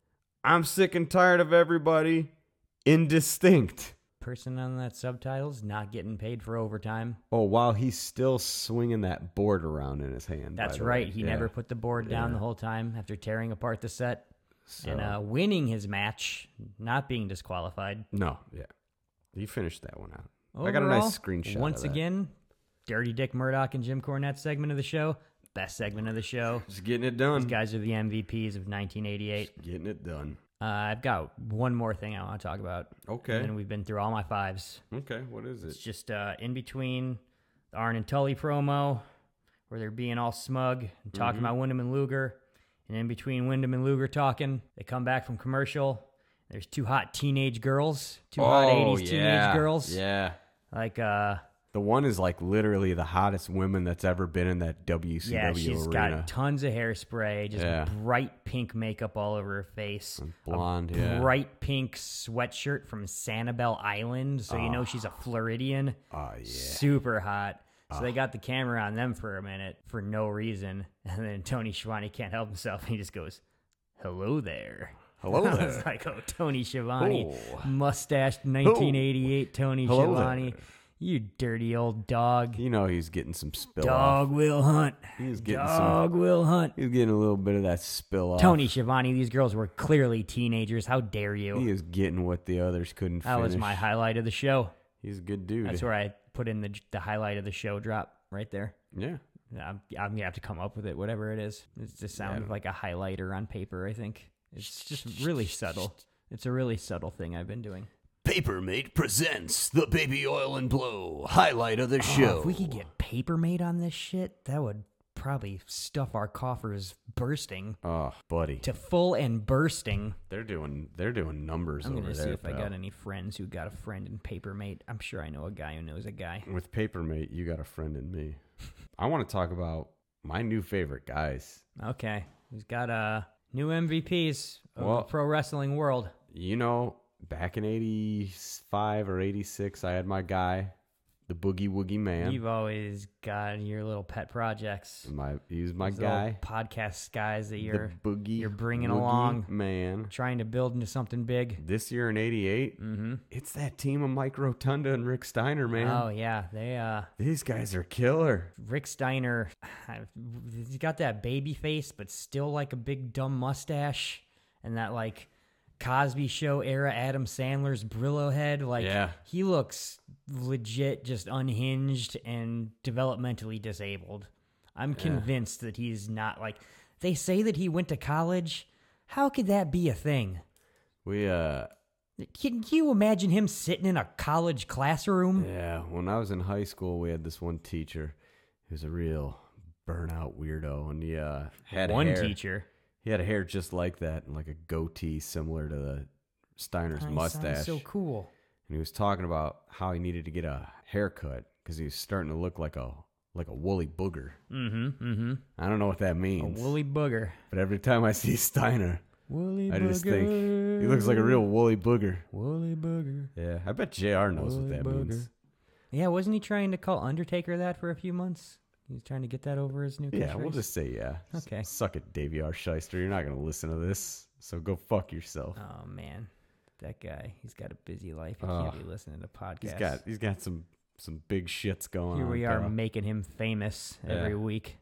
I'm sick and tired of everybody. Indistinct. Person on that subtitles not getting paid for overtime. Oh, while he's still swinging that board around in his hand. by That's the right. way. He Yeah. never put the board down Yeah. the whole time after tearing apart the set So, and uh, winning his match, not being disqualified. no, yeah. He finished that one out. I got a Overall, nice screenshot. Once of that. again, Dirty Dick Murdoch and Jim Cornette segment of the show. Best segment of the show. Just getting it done. These guys are the M V Ps of nineteen eighty-eight. Getting it done. Uh, I've got one more thing I want to talk about. Okay. And we've been through all my fives. Okay, what is It's it? just uh, in between the Arn and Tully promo, where they're being all smug and talking Mm-hmm. about Wyndham and Luger. And in between Wyndham and Luger talking, they come back from commercial. There's two hot teenage girls, two hot eighties teenage girls. Yeah. Like, uh, The one is like literally the hottest woman that's ever been in that W C W yeah, she's arena. got tons of hairspray, just Yeah. bright pink makeup all over her face. Blonde, a yeah. bright pink sweatshirt from Sanibel Island, so you know she's a Floridian. Oh, yeah. Super hot. So they got the camera on them for a minute for no reason, and then Tony Schiavone can't help himself. He just goes, "Hello there." Hello I there. was like, "Oh, Tony Schiavone, Oh. mustached nineteen eighty-eight Tony Hello Schiavone, there. you dirty old dog. You know he's getting some spill Dog off. will hunt. He's getting Dog some. will hunt." He's getting a little bit of that spill off. Tony Schiavone, these girls were clearly teenagers. How dare He you? is getting what the others couldn't That finish. was my highlight of the show. He's a good dude. That's where I put in the the highlight of the show drop right there. Yeah. I'm, I'm gonna have to come up with it, whatever it is. It just sounds like a highlighter on paper. I think it's just really subtle. It's a really subtle thing I've been doing. Papermate presents the Baby Oil and Blow highlight of the Oh, show. if we could get Papermate on this shit, that would probably stuff our coffers bursting Oh, buddy, to full and bursting. they're doing they're doing numbers I'm over gonna there. see if I pal. got any friends who got a friend in Papermate. I'm sure I know a guy who knows a guy. With Papermate, you got a friend in me. I want to talk about my new favorite guys. Okay, he's got uh new M V Ps of Well- the pro wrestling world. You know, back in eighty-five or eighty-six, I had my guy, the Boogie Woogie Man. You've always got your little pet projects. My, he's my Those little guy, podcast guys that you're the Boogie you're bringing Woogie along. Man. trying to build into something big. This year in eighty-eight, Mm-hmm. it's that team of Mike Rotunda and Rick Steiner, man. Oh yeah, they uh These guys are killer. Rick Steiner, he's got that baby face, but still like a big dumb mustache, and that like Cosby Show era Adam Sandler's Brillo head. Like Yeah. he looks legit, just unhinged and developmentally disabled. I'm convinced that he's not like. They say that he went to college. How could that be a thing? We, uh, Can you imagine him sitting in a college classroom? yeah, when I was in high school, we had this one teacher who was a real burnout weirdo, and he uh, had One hair. teacher. He had a hair just like that, and like a goatee similar to the Steiner's That sounds mustache. so cool. And he was talking about how he needed to get a haircut because he was starting to look like a like a woolly booger. Mm-hmm. Mm-hmm. I don't know what that A means, woolly booger. but every time I see Steiner, Woolly I just think he looks like a real woolly booger. woolly booger. Yeah, I bet J R knows what Woolly that booger. means. Yeah, wasn't he trying to call Undertaker that for a few months? He was trying to get that over his new Yeah, catchphrase? we'll just say yeah. S- Okay. Suck it, Davey R. Shyster. You're not going to listen to this, so go fuck yourself. Oh, man. That guy, he's got a busy life. He Oh, can't be listening to podcasts. He's got he's got some some big shits going Here on. we are pal. making him famous Yeah. every week.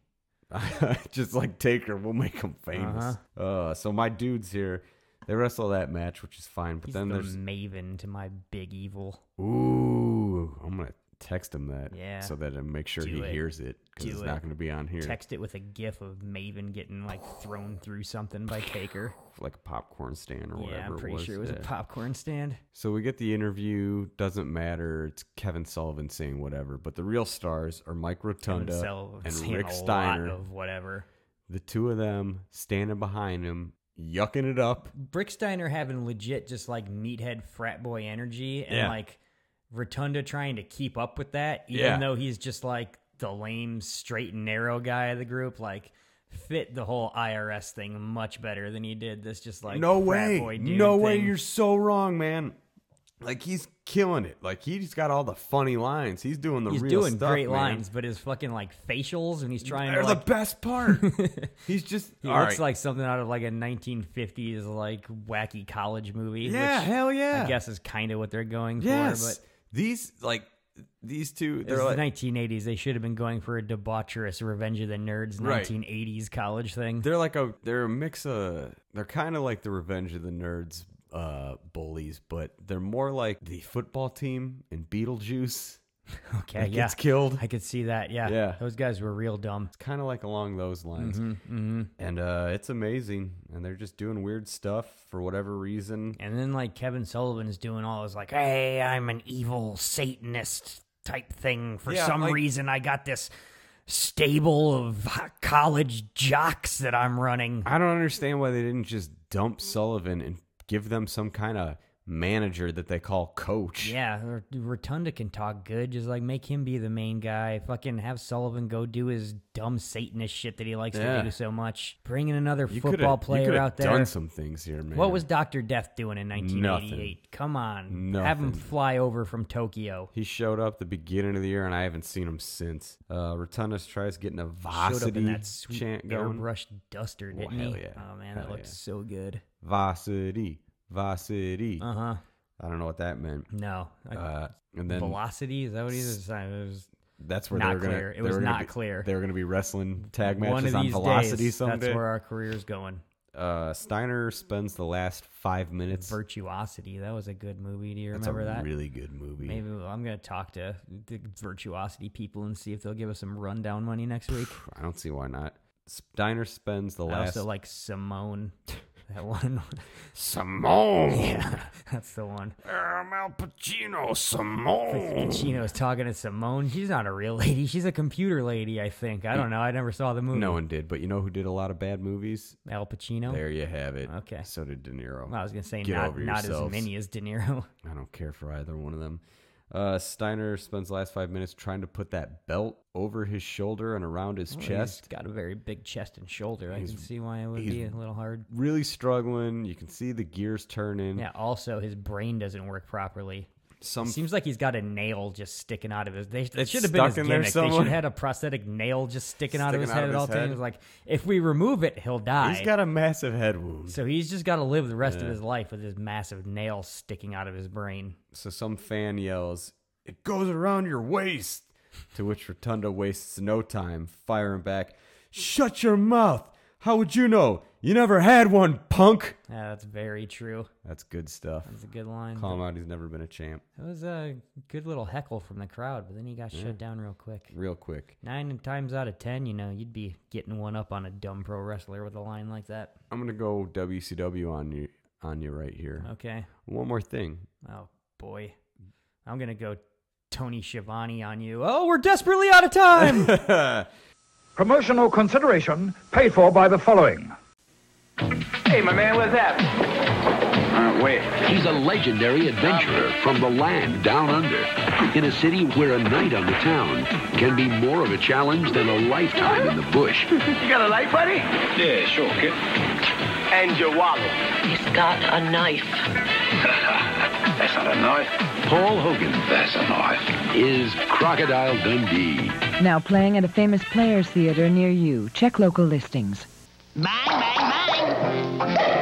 Just like Taker, we'll make him famous. uh Uh-huh. so my dudes here, they wrestle that match, which is fine. But He's then the there's maven to my big evil. ooh, I'm gonna text him that, Yeah. so that I make sure Do he it. hears it because Do it's it. not gonna be on here Text it with a gif of Maven getting like thrown through something by Taker. like a popcorn stand or whatever. Yeah, I'm pretty it was. sure it was Yeah. a popcorn stand. So we get the interview. Doesn't matter. It's Kevin Sullivan saying whatever. But the real stars are Mike Rotunda Himself and saying Rick a Steiner. lot of whatever. The two of them standing behind him, yucking it up. Rick Steiner having legit just like meathead frat boy energy, and Yeah. like Rotunda trying to keep up with that, even Yeah. though he's just like the lame, straight and narrow guy of the group. Like, fit the whole I R S thing much better than he did this just like no frat way. boy dude No way. thing. You're so wrong, man. Like, he's killing it. Like, he's got all the funny lines. He's doing the He's real doing stuff, great man. lines, but his fucking like facials and he's trying They're to the like best part. He's just he all looks right. like something out of like a nineteen fifties like wacky college movie. Yeah, which hell yeah. I guess is kind of what they're going yes. for, but these like these two. it's They're the like nineteen eighties. They should have been going for a debaucherous Revenge of the Nerds Right. nineteen eighties college thing. they're like a they're a mix of they're kind of like the Revenge of the Nerds uh bullies, but they're more like the football team in Beetlejuice. Okay, that yeah, gets killed. I could see that. Yeah, Yeah. those guys were real dumb. It's kind of like along those lines. Mm-hmm. And uh, it's amazing. And they're just doing weird stuff for whatever reason. And then like Kevin Sullivan's doing all this like, hey, I'm an evil Satanist type thing. For Yeah, some like- reason, I got this stable of h- college jocks that I'm running. I don't understand why they didn't just dump Sullivan and give them some kind of manager that they call coach. Yeah, R- Rotunda can talk good. Just like make him be the main guy. Fucking have Sullivan go do his dumb Satanist shit that he likes Yeah. to do so much. Bring in another You football coulda- player you coulda out there. done some things here, man. What was Doctor Death doing in nineteen eighty-eight? Nothing. Come on. Nothing. Have him fly over from Tokyo. He showed up the beginning of the year, and I haven't seen him since. Uh, Rotunda tries getting a Showed up varsity in that sweet chant going. airbrushed duster, didn't Well, hell he? yeah. Oh, man, Hell that looked yeah. so good. Varsity, varsity. Uh-huh. I don't know what that meant. No. I- Uh, and then Velocity? Is that what he is? It was that's where not they were gonna. clear. It they was were gonna not be- clear. They were going to be wrestling tag one matches of on these Velocity days, someday. that's where our career's going. uh, Steiner spends the last five minutes. Virtuosity. That was a good movie. Do you That's remember a that? really good movie. Maybe I'm going to talk to the Virtuosity people and see if they'll give us some rundown money next week. I don't see why not. Steiner spends the I last. also like Simone. That one. Simone. Yeah, that's the one. I'm Al Pacino. Simone. Pacino is talking to Simone. She's not a real lady. She's a computer lady, I think. I don't know. I never saw the movie. No one did, but you know who did a lot of bad movies? Al Pacino. There you have it. Okay. So did De Niro. I was going to say Get not, over not as yourselves. many as De Niro. I don't care for either one of them. Uh, Steiner spends the last five minutes trying to put that belt over his shoulder and around his Well, chest. He's got a very big chest and shoulder. I He's- can see why it would he's- be a little hard. Really struggling. You can see the gears turning. Yeah, also, his brain doesn't work properly. Some Seems like he's got a nail just sticking out of his. They, that It's should have been his stuck in there gimmick. They should somewhere. have had a prosthetic nail just sticking out of his Sticking head out at of all his head. times. Like, if we remove it, he'll die. He's got a massive head wound. so he's just got to live the rest of Yeah. his life with this massive nail sticking out of his brain. So some fan yells, "It goes around your waist," to which Rotunda wastes no time, firing back, "Shut your mouth! How would you know? You never had one, punk!" Yeah, that's very true. That's good stuff. That's a good line. Call him out, he's never been a champ. It was a good little heckle from the crowd, but then he got shut down real quick. Real quick. Nine times out of ten, you know, you'd be getting one up on a dumb pro wrestler with a line like that. I'm gonna go W C W on you on you right here. Okay. One more thing. Oh, boy. I'm going to go Tony Schiavone on you. Oh, we're desperately out of time. Promotional consideration paid for by the following. Hey, my man, where's that? Uh, wait. He's a legendary adventurer from the land down under, in a city where a night on the town can be more of a challenge than a lifetime in the bush. You got a light, buddy? Yeah, sure, kid. And your wallet. He's got a knife. That's not a knife. Paul Hogan That's a knife. is Crocodile Dundee. Now playing at a famous Players Theater near you. Check local listings. Bang, bang,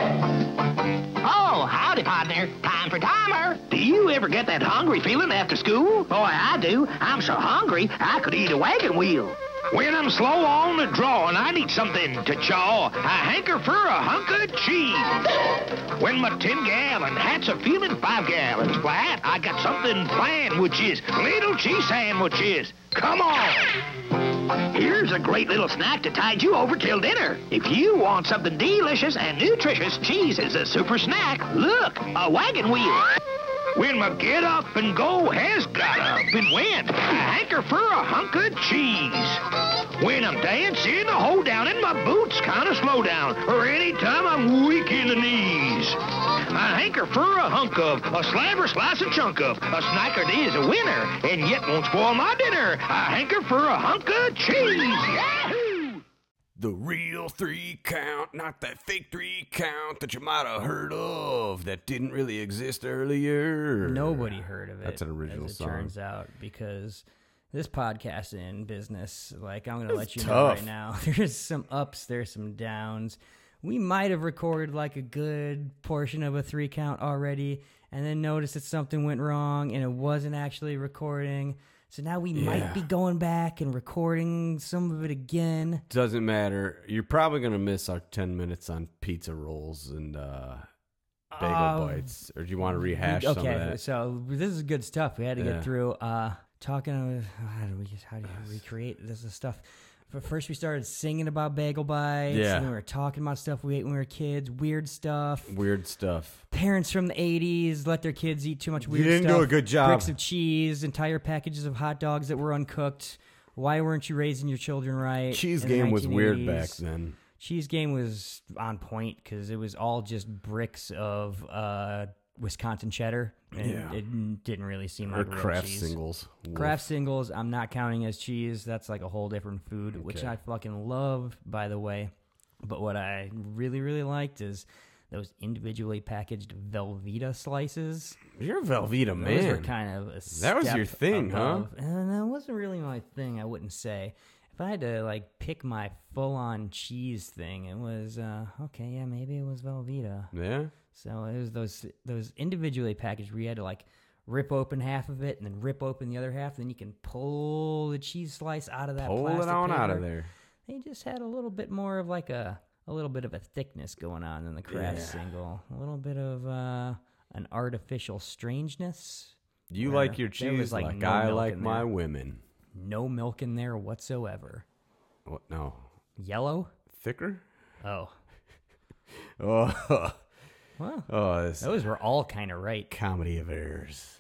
bang. Oh, howdy, partner. Time for timer. Do you ever get that hungry feeling after school? Boy, I do. I'm so hungry, I could eat a wagon wheel. When I'm slow on the draw and I need something to chaw, I hanker for a hunk of cheese. When my ten-gallon hat's a feeling five gallons flat, I got something planned, which is little cheese sandwiches. Come on! Here's a great little snack to tide you over till dinner. If you want something delicious and nutritious, cheese is a super snack. Look, a wagon wheel. When my get up and go has got up and went, I hanker for a hunk of cheese. When I'm dancing, I hold down and my boots kind of slow down, or anytime I'm weak in the knees. I hanker for a hunk of, a slabber slice and chunk of, a snacker is a winner, and yet won't spoil my dinner. I hanker for a hunk of cheese. Yahoo! The real three count, not that fake three count that you might have heard of that didn't really exist earlier. Nobody heard of it. That's an original as it song. turns out, because this podcasting business, like, I'm going to let It's you know tough. right now, there's some ups, there's some downs. We might have recorded like a good portion of a three count already, and then noticed that something went wrong and it wasn't actually recording. So now we Yeah. might be going back and recording some of it again. Doesn't matter. You're probably going to miss our ten minutes on pizza rolls and uh, bagel Uh, bites. Or do you want to rehash some of Okay, that? so this is good stuff. We had to Yeah. get through. Uh, talking, how do we how do you recreate this stuff? But first, we started singing about bagel bites. Yeah. And then we were talking about stuff we ate when we were kids, weird stuff. Weird stuff. Parents from the eighties let their kids eat too much weird didn't do stuff. a good job. Bricks of cheese, entire packages of hot dogs that were uncooked. Why weren't you raising your children right? Cheese in the game was weird nineteen back eighties? then. cheese game was on point because it was all just bricks of uh, Wisconsin cheddar. And Yeah. it didn't really seem Or like real Kraft cheese. singles. Kraft singles, I'm not counting as cheese. That's like a whole different food, which Okay. I fucking love, by the way. But what I really, really liked is those individually packaged Velveeta slices. You're a Velveeta Those man. were kind of a That was step your thing, above. huh? And that wasn't really my thing, I wouldn't say. If I had to like pick my full-on cheese thing, it was uh, okay. Yeah, maybe it was Velveeta. Yeah. So it was those those individually packaged where you had to like rip open half of it and then rip open the other half. Then you can pull the cheese slice out of that. Pull it plastic on out of paper. there. They just had a little bit more of like a a little bit of a thickness going on than the Kraft Yeah. single. A little bit of uh, an artificial strangeness. You where like your there was, cheese like, no I milk like in my there. women. No milk in there whatsoever. What? No. Yellow? Thicker? Oh. Oh. Well, oh, this those were all kind of right. comedy of errors.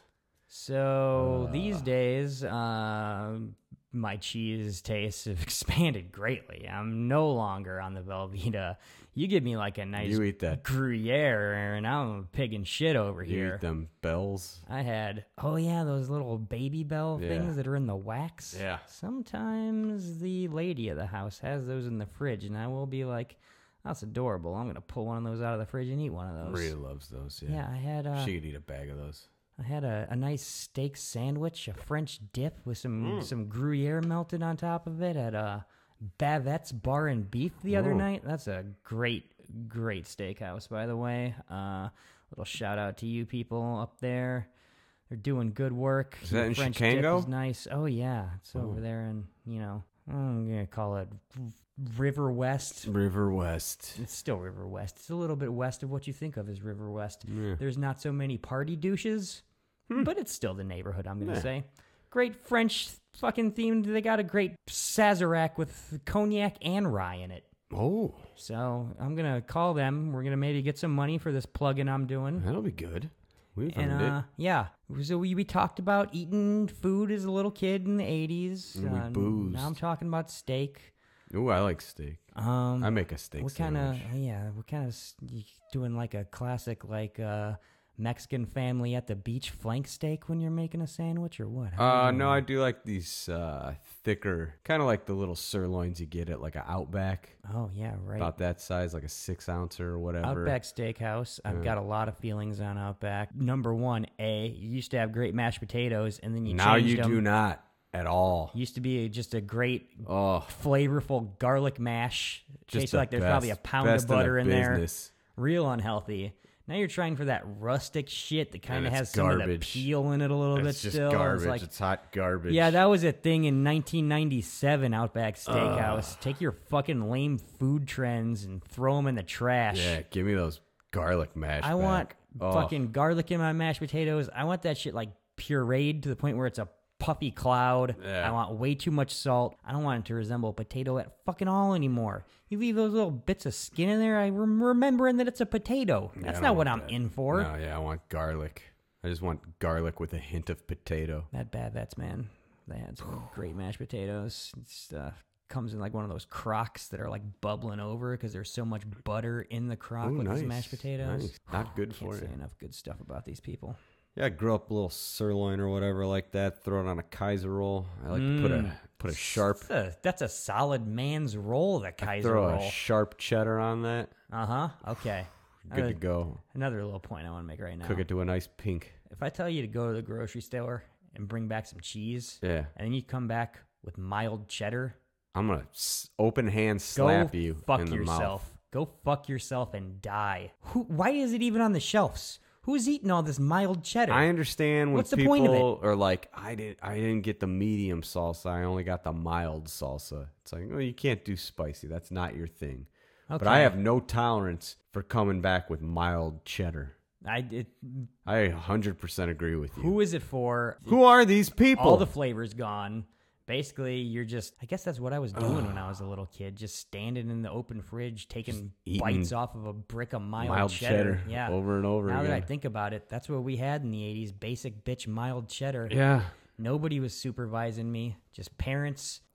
So Uh. these days, uh, my cheese tastes have expanded greatly. I'm no longer on the Velveeta. You give me like a nice You eat that. Gruyere, and I'm pigging shit over You here. eat them bells. I had, oh yeah, those little baby bell Yeah. things that are in the wax. Yeah. Sometimes the lady of the house has those in the fridge, and I will be like, that's adorable. I'm going to pull one of those out of the fridge and eat one of those. Maria loves those. Yeah. Yeah, I had uh, she could eat a bag of those. I had a, a nice steak sandwich, a French dip with some Mm. some Gruyere melted on top of it at a Bavette's Bar and Beef the other Ooh. night. That's a great, great steakhouse, by the way. Uh, little shout out to you people up there. They're doing good work. Is that Your in French Chicago? dip is nice. Oh yeah, it's over Oh. there in, you know, I'm gonna call it River West. River West. It's still River West. It's a little bit west of what you think of as River West. Yeah. There's not so many party douches, but it's still the neighborhood, I'm going to Yeah. say. Great French fucking themed. They got a great Sazerac with cognac and rye in it. Oh, So I'm going to call them. We're going to maybe get some money for this plug-in I'm doing. that'll be good. We've And, earned uh, yeah. So we, we talked about eating food as a little kid in the eighties. And we Uh, boozed. Now I'm talking about steak. it. Ooh, I like steak. Um, I make a steak What kind of sandwich. yeah? What kind of you doing like a classic like uh, Mexican family at the beach flank steak when you're making a sandwich or what? How Uh, you no, doing? I do like these uh, thicker, kind of like the little sirloins you get at like an Outback. Oh yeah, right. About that size, like a six ouncer or whatever. Outback Steakhouse. I've Yeah. got a lot of feelings on Outback. Number one, A, you used to have great mashed potatoes, and then you now changed you them. do not at all. Used to be just a great, Oh, flavorful garlic mash. just Tastes the like there's probably a best- pound best of butter in, the there. business. Real unhealthy. Now you're trying for that rustic shit that kind of And has it's some of the garbage. peel in it a little bit It's just still. garbage. It's like, It's hot garbage. yeah, that was a thing in nineteen ninety-seven, Outback Steakhouse. Take your fucking lame food trends and throw them in the trash. Yeah, give me those garlic mash. I want back. Oh. fucking garlic in my mashed potatoes. I want that shit like pureed to the point where it's a puffy cloud. Yeah. I want way too much salt. I don't want it to resemble a potato at fucking all anymore. You leave those little bits of skin in there, I'm remembering that it's a potato. Yeah, That's I not don't what want I'm that. in for. No, yeah, I want garlic. I just want garlic with a hint of potato. That Bavette's, man. They had some great mashed potatoes. It's uh, comes in like one of those crocks that are like bubbling over because there's so much butter in the crock Ooh, with nice. these mashed potatoes. Nice. Not good Can't for say you. enough good stuff about these people. Yeah, I grew up a little sirloin or whatever like that. Throw it on a Kaiser roll. I like to put Mm. a put a sharp. That's a, that's a solid man's roll, the Kaiser throw roll. a sharp cheddar on that. Uh huh. Okay. Good Uh, to go. Another little point I want to make right now. Cook it to a nice pink. If I tell you to go to the grocery store and bring back some cheese, Yeah, and then you come back with mild cheddar, I'm gonna s- open hand go slap you fuck in the yourself. mouth. Go fuck yourself and die. Who? Why is it even on the shelves? Who's eating all this mild cheddar? I understand when What's the people point of it? are like, I did, I didn't get the medium salsa. I only got the mild salsa. It's like, oh, you can't do spicy. That's not your thing. But Okay. I have no tolerance for coming back with mild cheddar. I it, I one hundred percent agree with you. who is it for? Who are these people? All the flavors gone. Basically, you're just. I guess that's what I was doing when I was a little kid. Just standing in the open fridge, taking eating bites off of a brick of mild, mild cheddar. cheddar Yeah, over and over Now that I again. think about it, that's what we had in the eighties. Basic bitch mild cheddar. Yeah. Nobody was supervising me. Just parents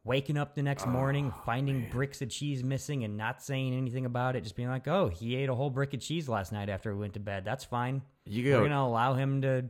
waking up the next Oh, morning, finding bricks of cheese missing and not saying anything about it, just being like, oh, he ate a whole brick of cheese last night after we went to bed. That's fine. You We're go- going to allow him to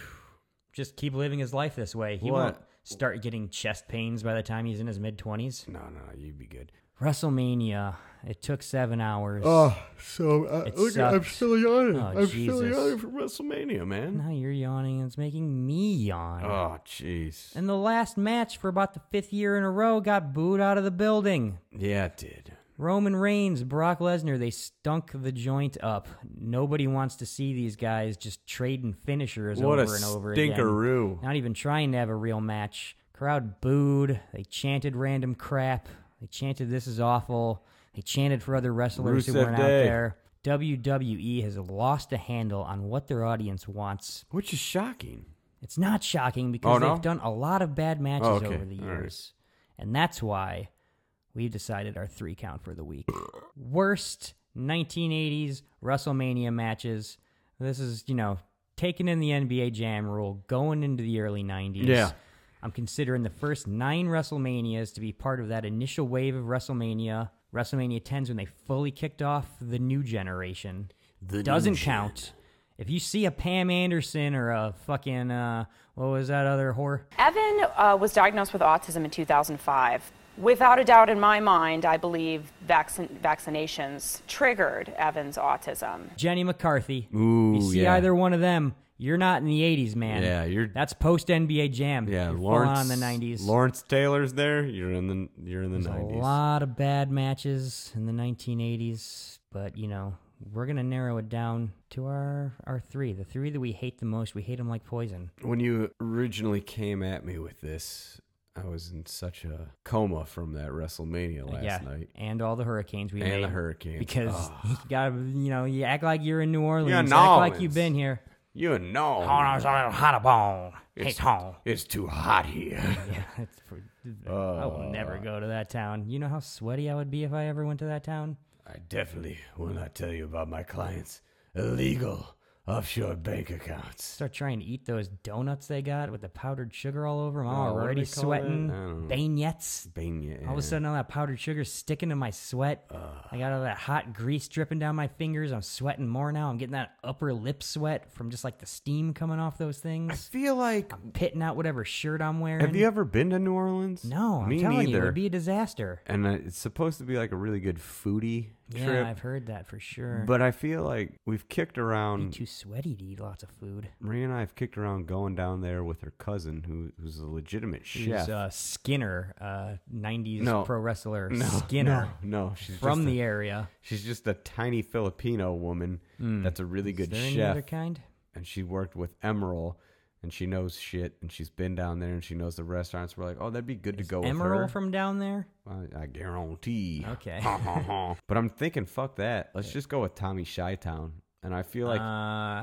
just keep living his life this way. He What? won't start getting chest pains by the time he's in his mid-twenties. No, no, you'd be good. WrestleMania. It took seven hours. Oh, so uh, It look, I'm sucked. still yawning. Oh, I'm still Jesus. yawning from WrestleMania, man. Now you're yawning. It's making me yawn. Oh, jeez. And the last match for about the fifth year in a row got booed out of the building. Yeah, it did. Roman Reigns, Brock Lesnar, they stunk the joint up. Nobody wants to see these guys just trading finishers What a over and over again. stinkeroo. Not even trying to have a real match. Crowd booed. They chanted random crap. They chanted, "This is awful." They chanted for other wrestlers who Rusev weren't out Day. there. W W E has lost a handle on what their audience wants. Which is shocking. It's not shocking because Oh, no? they've done a lot of bad matches Oh, okay. over the All right. years. And that's why we've decided our three count for the week. Worst nineteen eighties WrestleMania matches. This is, you know, taking in the N B A Jam rule, going into the early nineties. Yeah. I'm considering the first nine WrestleManias to be part of that initial wave of WrestleMania. WrestleMania ten's when they fully kicked off the new generation. The Doesn't new gen. count. If you see a Pam Anderson or a fucking, uh, what was that other whore? Evan uh, was diagnosed with autism in two thousand five. Without a doubt in my mind, I believe vaccin- vaccinations triggered Evan's autism. Jenny McCarthy. Ooh, you see yeah. either one of them, you're not in the eighties, man. Yeah, you're- That's post N B A Jam. Yeah, you're Lawrence full on the nineties. Lawrence Taylor's there. You're in the you're in the There's nineties. a lot of bad matches in the nineteen eighties, but you know we're gonna narrow it down to our our three, the three that we hate the most. We hate them like poison. When you originally came at me with this, I was in such a coma from that WrestleMania last yeah, night. and all the hurricanes we And made. the hurricanes. because Oh. you gotta, you know, you act like you're in New Orleans. Yeah, act New like Orleans. you've been here. You know, Hey, it's, Tom. it's too hot here. Yeah, it's for, I will never go to that town. You know how sweaty I would be if I ever went to that town? I definitely will not tell you about my clients' illegal offshore bank accounts. Start trying to eat those donuts they got with the powdered sugar all over them. I'm Oh, what do already they call sweating. that? I don't know. Bagnettes. Beignet, All of a yeah. sudden, all that powdered sugar sticking to my sweat. I got all that hot grease dripping down my fingers. I'm sweating more now. I'm getting that upper lip sweat from just like the steam coming off those things. I feel like. I'm pitting out whatever shirt I'm wearing. Have you ever been to New Orleans? No, I'm Me telling neither. you, it would be a disaster. And uh, it's supposed to be like a really good foodie Yeah, trip. I've heard that for sure. But I feel like we've kicked Be around. too sweaty to eat lots of food. Maria and I have kicked around going down there with her cousin, who who's a legitimate chef. She's uh, Skinner, uh, nineties No. pro wrestler no, Skinner. no, no, she's from just the a, area. She's just a tiny Filipino woman that's a really good Is there any chef. other kind? And she worked with Emerald, and she knows shit, and she's been down there, and she knows the restaurants. We're like, oh, that'd be good to go with her. Emerald from down there? I, I guarantee. Okay. But I'm thinking, fuck that. Let's just go with Tommy Chi-Town. And I feel like uh,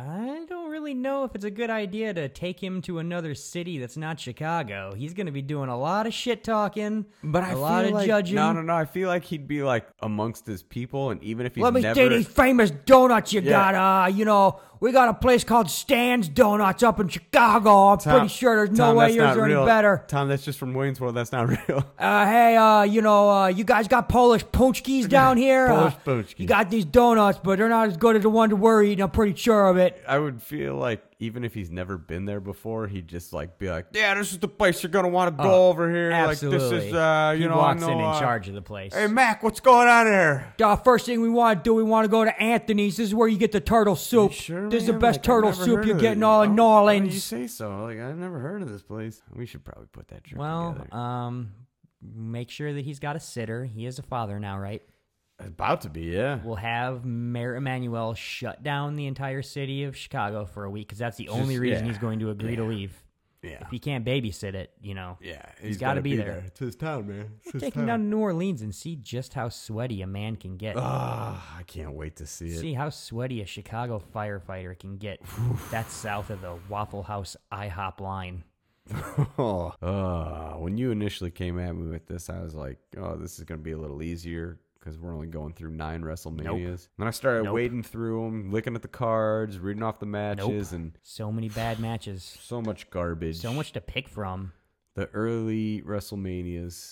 I don't really know if it's a good idea to take him to another city that's not Chicago. He's going to be doing a lot of shit talking, But I a feel lot of like, judging. No, no, no. I feel like he'd be like amongst his people, and even if he's Let me never, see these famous donuts you Yeah. got. Uh, you know, we got a place called Stan's Donuts up in Chicago. I'm Tom- pretty sure there's no Tom, way that's yours not are any real. better. Tom, that's just from Wayne's World. That's not real. Uh, hey, uh, you know, uh, you guys got Polish punchkis down here? Polish Uh, punchkis. You got these donuts, but they're not as good as the ones we're eating. I'm pretty sure of it. I would feel like even if he's never been there before, he'd just like be like, "Yeah, this is the place you're gonna want to go Oh, over here. Absolutely. Like this is, uh, you he know, walks I know, in in uh, charge of the place. Hey, Mac, what's going on here? Uh, first thing we want to do, we want to go to Anthony's. This is where you get the turtle soup. Sure, this is the man? best Like, I've turtle never soup heard you're of getting it. all in Oh, New oh, Orleans. You say so? Like I've never heard of this place. We should probably put that trip Well, together. um, make sure that he's got a sitter. He is a father now, right? About to be, yeah. We'll have Mayor Emanuel shut down the entire city of Chicago for a week because that's the only Just- reason yeah. he's going to agree to Yeah. leave. Yeah. If he can't babysit it, you know. Yeah, he's got to gotta be, there. It's his town, man. It's his Take him down to New Orleans and see just how sweaty a man can get. Ah, I can't wait to see it. See how sweaty a Chicago firefighter can get. That's south of the Waffle House IHOP line. oh, uh, when you initially came at me with this, I was like, "Oh, this is gonna be a little easier because we're only going through nine WrestleManias." Nope. Then I started Nope. wading through them, looking at the cards, reading off the matches, Nope. and So many bad matches. so much garbage. So much to pick from. The early WrestleManias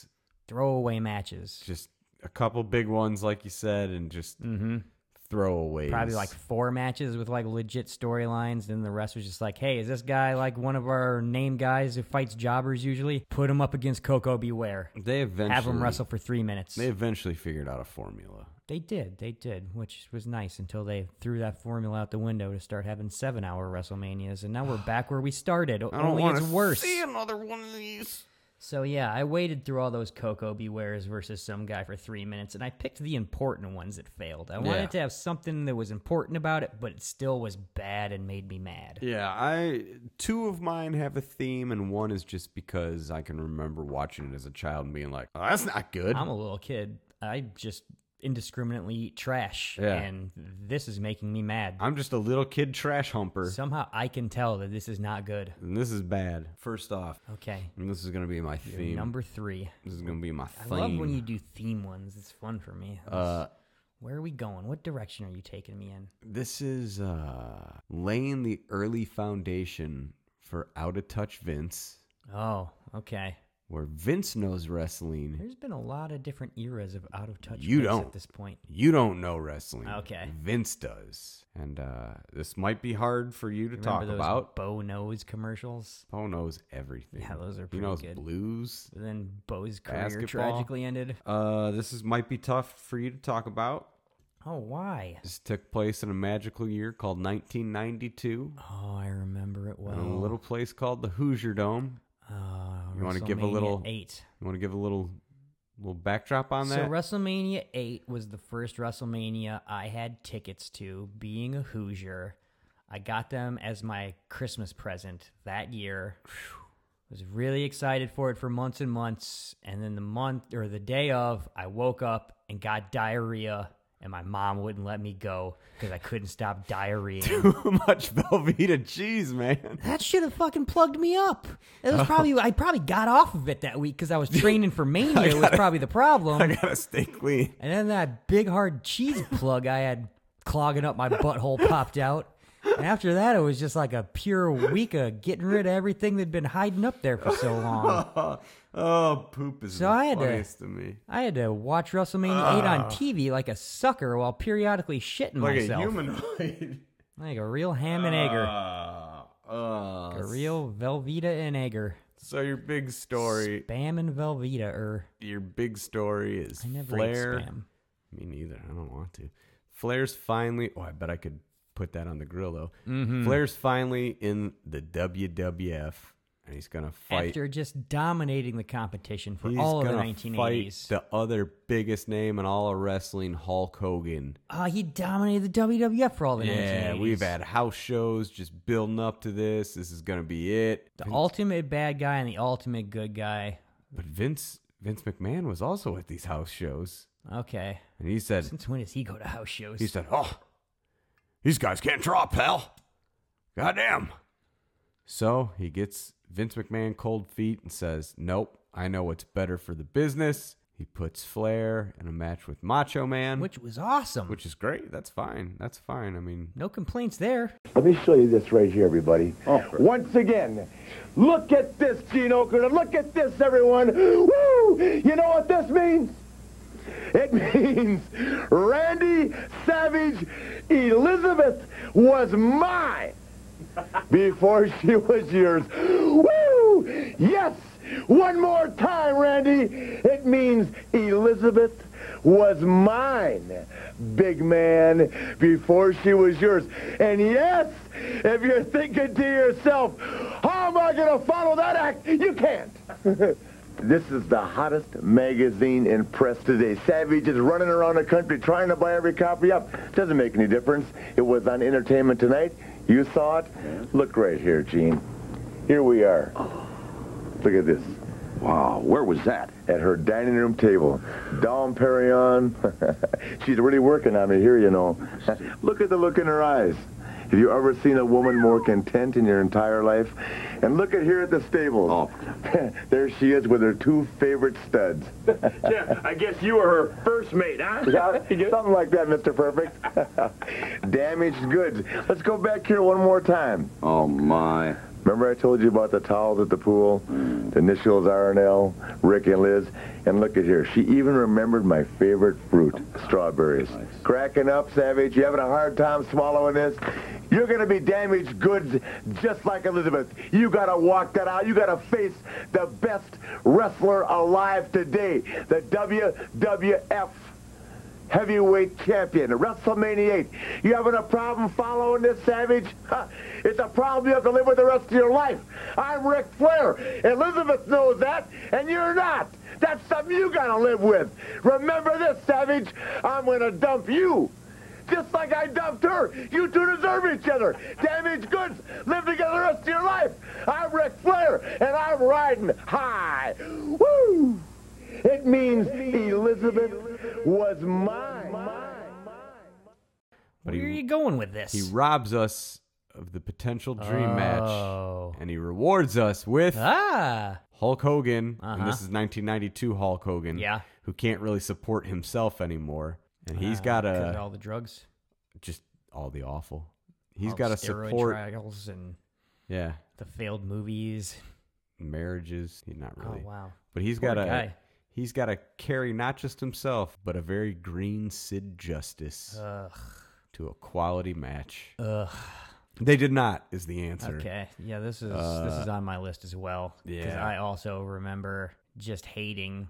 Throwaway matches. Just a couple big ones, like you said, and just Mm-hmm. throwaways. Probably like four matches with like legit storylines, and the rest was just like, hey, is this guy like one of our name guys who fights jobbers usually? Put him up against Coco Beware. They eventually have him wrestle for three minutes. They eventually figured out a formula. They did, they did, which was nice until they threw that formula out the window to start having seven-hour WrestleManias, and now we're back where we started. I don't Only want it's to worse. see another one of these. So yeah, I waited through all those Coco Bewares versus some guy for three minutes, and I picked the important ones that failed. I wanted Yeah. to have something that was important about it, but it still was bad and made me mad. Yeah, I two of mine have a theme, and one is just because I can remember watching it as a child and being like, "Oh, that's not good." I'm a little kid. I just indiscriminately eat trash, Yeah. and this is making me mad. I'm just a little kid trash humper. Somehow I can tell that this is not good. And this is bad. First off, Okay. and this is gonna be my Your theme. number three. This is gonna be my I theme. love when you do theme ones. It's fun for me. Uh, Where are we going? What direction are you taking me in? This is uh, laying the early foundation for Out of Touch Vince, Oh, okay. where Vince knows wrestling. There's been a lot of different eras of out of touch You Vince don't. at this point. You don't know wrestling. Okay. Vince does. And uh, this might be hard for you to Remember talk those about. Bo Knows commercials? Bo knows everything. Yeah, those are He pretty knows good. blues. But then Bo's career Basketball. tragically ended. Uh, this is might be tough for you to talk about. Oh, why? This took place in a magical year called nineteen ninety-two. Oh, I remember it well. In a little place called the Hoosier Dome. Uh, You want to give a WrestleMania little eight. You want to give a little little backdrop on So that? WrestleMania eight was the first WrestleMania I had tickets to. Being a Hoosier, I got them as my Christmas present that year. Was really excited for it for months and months, and then the month or the day of, I woke up and got diarrhea, and my mom wouldn't let me go because I couldn't stop diarrhea. Too much Velveeta cheese, man. That should have fucking plugged me up. It was probably I probably got off of it that week because I was training for Mania. It was probably the problem. I gotta stay clean. And then that big hard cheese plug I had clogging up my butthole popped out. And after that, it was just like a pure week of getting rid of everything that'd been hiding up there for so long. Oh, poop is So the I had to- funniest to me. I had to watch WrestleMania eight on T V like a sucker while periodically shitting Like myself. a humanoid. Like a real ham and egger. Uh, uh, a real Velveeta and egger. So your big story, Spam and Velveeta, er. your big story is I never Flair. ate spam. Me neither. I don't want to. Flair's finally. Oh, I bet I could put that on the grill though. Mm-hmm. Flair's finally in the W W F, and he's gonna fight. After just dominating the competition for he's all of the gonna nineteen fight eighties. the other biggest name in all of wrestling, Hulk Hogan. Uh, he dominated the W W F for all the nineteen Yeah, eighties. we've had house shows just building up to this. This is gonna be it. the ultimate bad guy and the ultimate good guy. But Vince Vince McMahon was also at these house shows, Okay. and he said Since when does he go to house shows? he said, "Oh, these guys can't draw, pal. Goddamn." So he gets Vince McMahon cold feet and says, "Nope, I know what's better for the business." He puts Flair in a match with Macho Man, Which was awesome. which is great. That's fine. That's fine. I mean, No complaints there. Let me show you this right here, everybody. Once again, look at this, Gene Okerlund. Look at this, everyone. Woo! You know what this means? It means Randy Savage Elizabeth was mine before she was yours. Woo! Yes! One more time, Randy. It means Elizabeth was mine, big man, before she was yours. And yes, if you're thinking to yourself, how am I going to follow that act? You can't. This is the hottest magazine in press today. Savage is running around the country trying to buy every copy up. Doesn't make any difference. It was on Entertainment Tonight. You saw it. Look right here, Gene. Here we are. Look at this. Wow, where was that? At her dining room table. Dawn Perignon. She's really working on me here, you know. Look at the look in her eyes. Have you ever seen a woman more content in your entire life? And look at here at the stables. Oh. There she is with her two favorite studs. Yeah, I guess you were her first mate, huh? Yeah, something like that, Mister Perfect. Damaged goods. Let's go back here one more time. Oh, my. Remember I told you about the towels at the pool? The initials R and L, Rick and Liz. And look at here. She even remembered my favorite fruit, strawberries. Cracking up, Savage. You having a hard time swallowing this? You're going to be damaged goods just like Elizabeth. You got to walk that out. You got to face the best wrestler alive today, the W W F heavyweight champion, WrestleMania eight. You having a problem following this, Savage? Huh. It's a problem you have to live with the rest of your life. I'm Ric Flair. Elizabeth knows that, and you're not. That's something you got to live with. Remember this, Savage. I'm going to dump you. Just like I dumped her. You two deserve each other. Damaged goods. Live together the rest of your life. I'm Ric Flair, and I'm riding high. Woo! It means Elizabeth was mine. But Where he, are you going with this? He robs us of the potential dream Oh. match, and he rewards us with ah. Hulk Hogan, Uh-huh. and this is nineteen ninety-two Hulk Hogan, Yeah. who can't really support himself anymore, and he's Uh, got 'cause of a all the drugs, just all the awful. He's all got to the steroid support, trials and yeah, the failed movies. marriages. He's not really. Oh wow! But he's Poor got to. guy. He's got to carry not just himself, but a very green Sid Justice Ugh. to a quality match. Ugh. They did not, is the answer. Okay. Yeah, this is Uh, this is on my list as well. Because yeah. I also remember just hating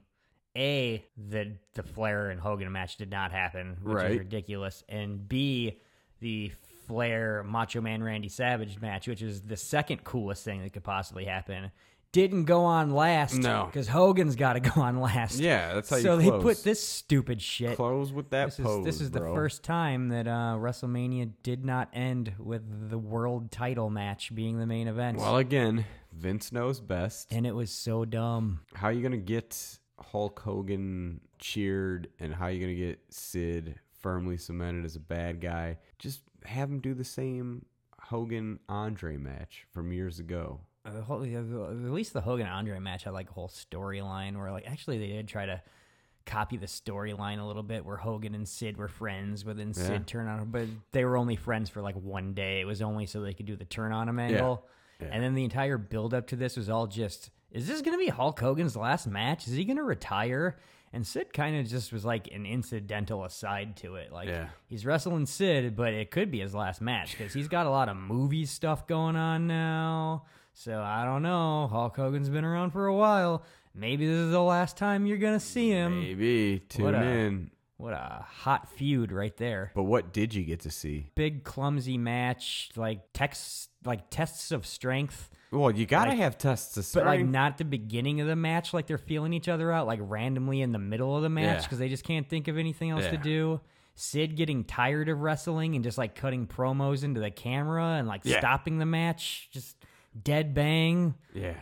A, that the Flair and Hogan match did not happen, which Right. is ridiculous. And B, the Flair Macho Man Randy Savage match, which is the second coolest thing that could possibly happen. Didn't go on last. No. Because Hogan's got to go on last. Yeah, that's how you So close. they put this stupid shit. Close with that This pose, is, this is the bro. first time that uh, WrestleMania did not end with the world title match being the main event. Well, again, Vince knows best. And it was so dumb. How are you going to get Hulk Hogan cheered, and how are you going to get Sid firmly cemented as a bad guy? Just have him do the same Hogan-Andre match from years ago. Uh, the whole, yeah, the- at least the Hogan Andre match had like a whole storyline where, like, actually they did try to copy the storyline a little bit, where Hogan and Sid were friends, but then Yeah. Sid turned on him. But they were only friends for like one day. It was only so they could do the turn on him angle. Yeah. And then the entire build up to this was all just, is this going to be Hulk Hogan's last match? Is he going to retire? And Sid kind of just was like an incidental aside to it. Like, Yeah. he's wrestling Sid, but it could be his last match because he's got a lot of movie stuff going on now. So I don't know. Hulk Hogan's been around for a while. Maybe this is the last time you're going to see him. Maybe. Tune What a- in. What a hot feud right there. But what did you get to see? Big clumsy match, like text, like tests of strength. Well, you got to Like- have tests of But strength. like not at the beginning of the match, like they're feeling each other out, like randomly in the middle of the match Yeah. because they just can't think of anything else to Yeah. do. Sid getting tired of wrestling and just like cutting promos into the camera and like Yeah. stopping the match, just dead bang. Yeah.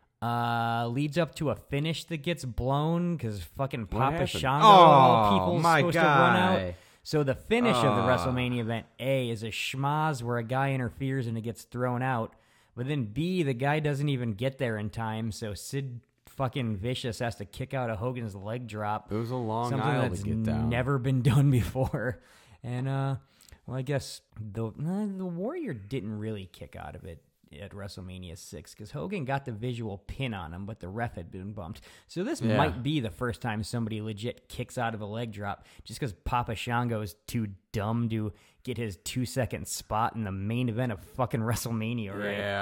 Uh, leads up to a finish that gets blown because fucking Papa happened? Shango Oh, of all people is my supposed to run out. guy. So the finish of the Ah. WrestleMania event, A, is a schmaz where a guy interferes and it gets thrown out. But then B, the guy doesn't even get there in time, so Sid fucking Vicious has to kick out a Hogan's leg drop. It was a long something aisle to that's get down. never been done before. And, uh, well, I guess the, uh, the Warrior didn't really kick out of it at WrestleMania six because Hogan got the visual pin on him, but the ref had been bumped. So this Yeah. might be the first time somebody legit kicks out of a leg drop just because Papa Shango is too dumb to get his two-second spot in the main event of fucking WrestleMania, right? Yeah.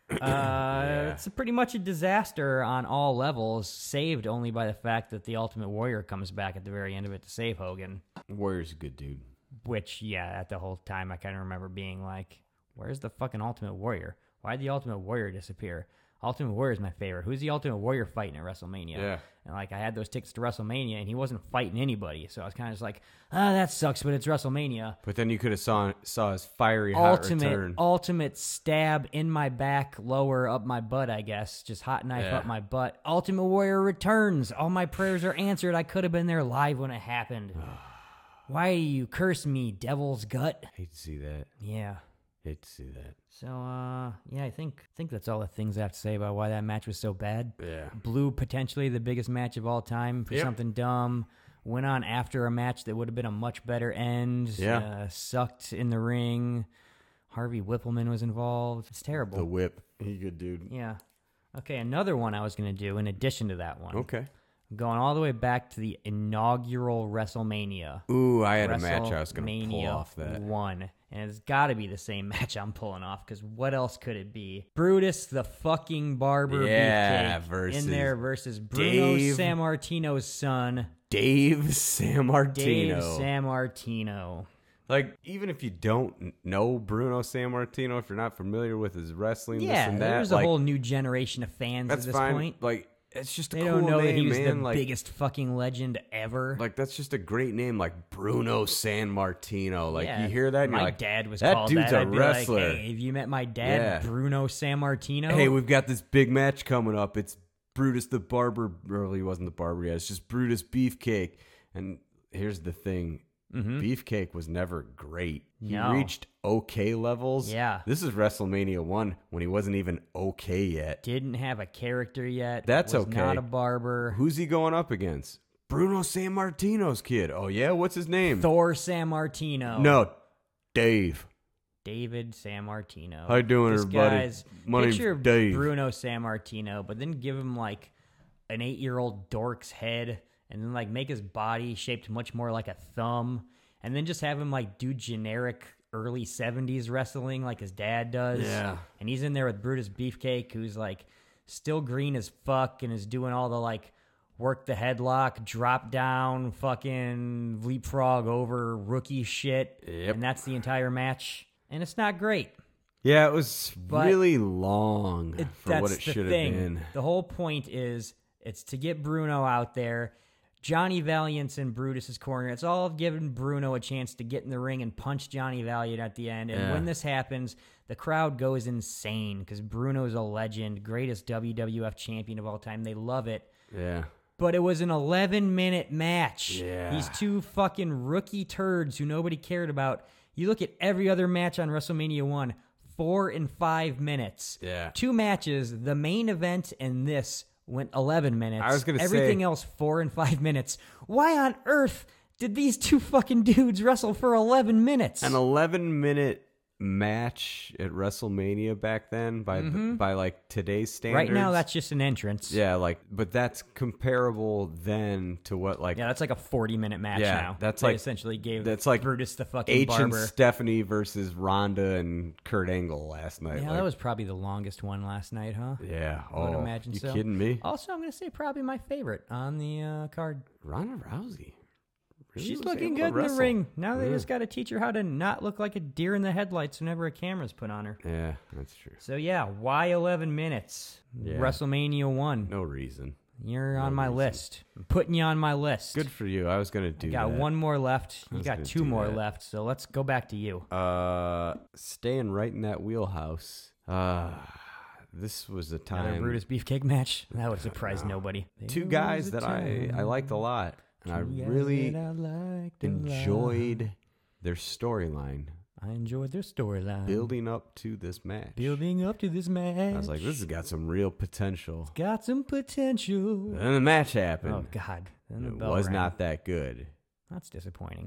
Uh, It's pretty much a disaster on all levels, saved only by the fact that the Ultimate Warrior comes back at the very end of it to save Hogan. Warrior's a good dude. Which, yeah, at the whole time I kind of remember being like, where's the fucking Ultimate Warrior? Why'd the Ultimate Warrior disappear? Ultimate Warrior is my favorite. Who's the Ultimate Warrior fighting at WrestleMania? Yeah. And, like, I had those tickets to WrestleMania, and he wasn't fighting anybody. So I was kind of just like, ah, that sucks, but it's WrestleMania. But then you could have saw saw his fiery hot Ultimate, return. ultimate stab in my back, lower up my butt, I guess. Just hot knife Yeah. up my butt. Ultimate Warrior returns. All my prayers are answered. I could have been there live when it happened. Why do you curse me, devil's gut? Hate to see that. Yeah. Hate to see that. So, uh, yeah, I think I think that's all the things I have to say about why that match was so bad. Yeah. Blew potentially the biggest match of all time for Yep. something dumb. Went on after a match that would have been a much better end. Yeah. Uh, sucked in the ring. Harvey Whippleman was involved. It's terrible. The whip. He good dude. Yeah. Okay, another one I was going to do in addition to that one. Okay. I'm going all the way back to the inaugural WrestleMania. Ooh, I had a match I was going to pull WrestleMania off that. one. And it's got to be the same match I'm pulling off, because what else could it be? Brutus the fucking Barber Yeah, Beefcake versus in there versus Bruno Dave- Sammartino's son, Dave Sammartino. Dave Sammartino. Like, even if you don't know Bruno Sammartino, if you're not familiar with his wrestling, Yeah, this and that, there's like, a whole new generation of fans that's at this fine. point. Like, it's just a They cool don't know name, that he was man. the like, biggest fucking legend ever. Like, that's just a great name, like Bruno Sammartino. Like, Yeah, you hear that, and my you're like, dad was that called dude's that. a I'd be wrestler. Like, hey, have you met my dad, Yeah. Bruno Sammartino? Hey, we've got this big match coming up. It's Brutus the Barber. Or he wasn't the Barber yet. It's just Brutus Beefcake. And here's the thing. Mhm. Beefcake was never great. He No. reached okay levels. Yeah. This is WrestleMania one when he wasn't even okay yet. Didn't have a character yet. That's was okay. Not a barber. Who's he going up against? Bruno Sammartino's kid. Oh, yeah? What's his name? Thor Sammartino. No, Dave. David Sammartino. How you doing, this everybody? Guy's, My name's picture Dave. Bruno Sammartino, but then give him like an eight-year-old dork's head, and then like make his body shaped much more like a thumb, and then just have him like do generic early seventies wrestling like his dad does. Yeah. And he's in there with Brutus Beefcake, who's like still green as fuck and is doing all the like work the headlock, drop down, fucking leapfrog over rookie shit. Yep. And that's the entire match. And it's not great. Yeah, it was But really long It, for that's what it the should have thing. been. The whole point is it's to get Bruno out there. Johnny Valiant's in Brutus's corner. It's all giving Bruno a chance to get in the ring and punch Johnny Valiant at the end. And Yeah. when this happens, the crowd goes insane because Bruno's a legend, greatest W W F champion of all time. They love it. Yeah. But it was an eleven-minute match. Yeah. These two fucking rookie turds who nobody cared about. You look at every other match on WrestleMania one, four and five minutes. Yeah. Two matches, the main event and this went eleven minutes. I was gonna say- Everything else, four and five minutes. Why on earth did these two fucking dudes wrestle for eleven minutes? An eleven minute match at WrestleMania back then by Mhm. by like today's standards. Right now, that's just an entrance. yeah, like, but that's comparable then to what like Yeah, that's like a forty-minute match yeah, now. that's They like essentially gave that's like Brutus the fucking H barber. and Stephanie versus Ronda and Kurt Angle last night. Yeah, like, that was probably the longest one last night, huh? yeah. I would Oh, imagine you so. kidding me? Also, I'm going to say probably my favorite on the uh, card. Ronda Rousey. Really She's was looking able to good in the wrestle. ring. Now they Yeah. just got to teach her how to not look like a deer in the headlights whenever a camera's put on her. Yeah, that's true. So yeah, why eleven minutes? Yeah. WrestleMania one. No reason. You're No on my reason. list. I'm putting you on my list. Good for you. I was gonna do. You got that. one more left. I You was got gonna two do more that. left. So let's go back to you. Uh, staying right in that wheelhouse. Uh, this was a Another time. Brutus Beefcake match. That would surprise nobody. Two There guys was a that I I time. liked a lot, and I Two guys really that I liked a lot. enjoyed their storyline I enjoyed their storyline. building up to this match. Building up to this match. I was like, this has got some real potential. Got some potential. Then the match happened. Oh, God. Then the It bell was rang. not that good. That's disappointing.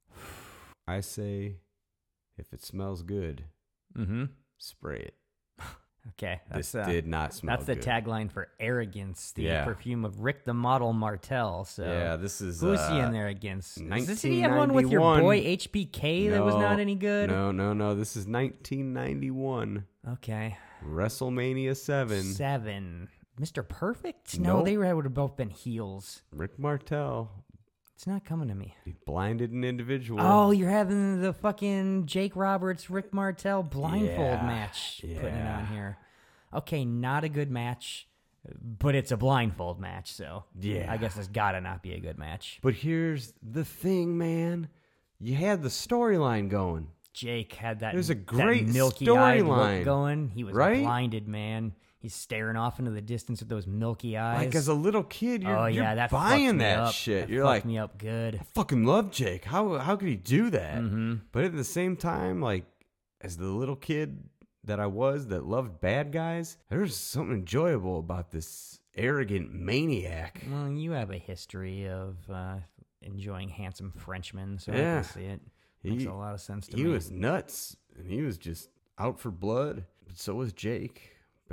I say, if it smells good, Mm-hmm. spray it. Okay. This That's, uh, did not smell That's the good. tagline for Arrogance, the Yeah. perfume of Rick the Model Martel. So Yeah, this is, Who's he uh, in there against? Is this he have one with your nineteen ninety-one. boy H B K that was No, not any good? No, no, no. This is nineteen ninety-one. Okay. WrestleMania seven. Seven. Mister Perfect? No, Nope. they would have both been heels. Rick Martel. It's not coming to me. He blinded an individual. Oh, you're having the fucking Jake Roberts, Rick Martel blindfold Yeah, match. Putting it yeah. on here. Okay, not a good match, but it's a blindfold match, so Yeah. I guess it's gotta not be a good match. But here's the thing, man. You had the storyline going. Jake had that, There's a that great milky-eyed look storyline going. He was right? blinded, man. He's staring off into the distance with those milky eyes. Like as a little kid, you're, oh you're yeah, that buying fucked me that up. shit. That You're fucked like, me up good. I fucking love Jake. How how could he do that? Mm-hmm. But at the same time, like as the little kid that I was that loved bad guys, there's something enjoyable about this arrogant maniac. Well, you have a history of uh, enjoying handsome Frenchmen, so I Yeah. can see it. Makes He- a lot of sense to he me. was nuts, and he was just out for blood. But so was Jake.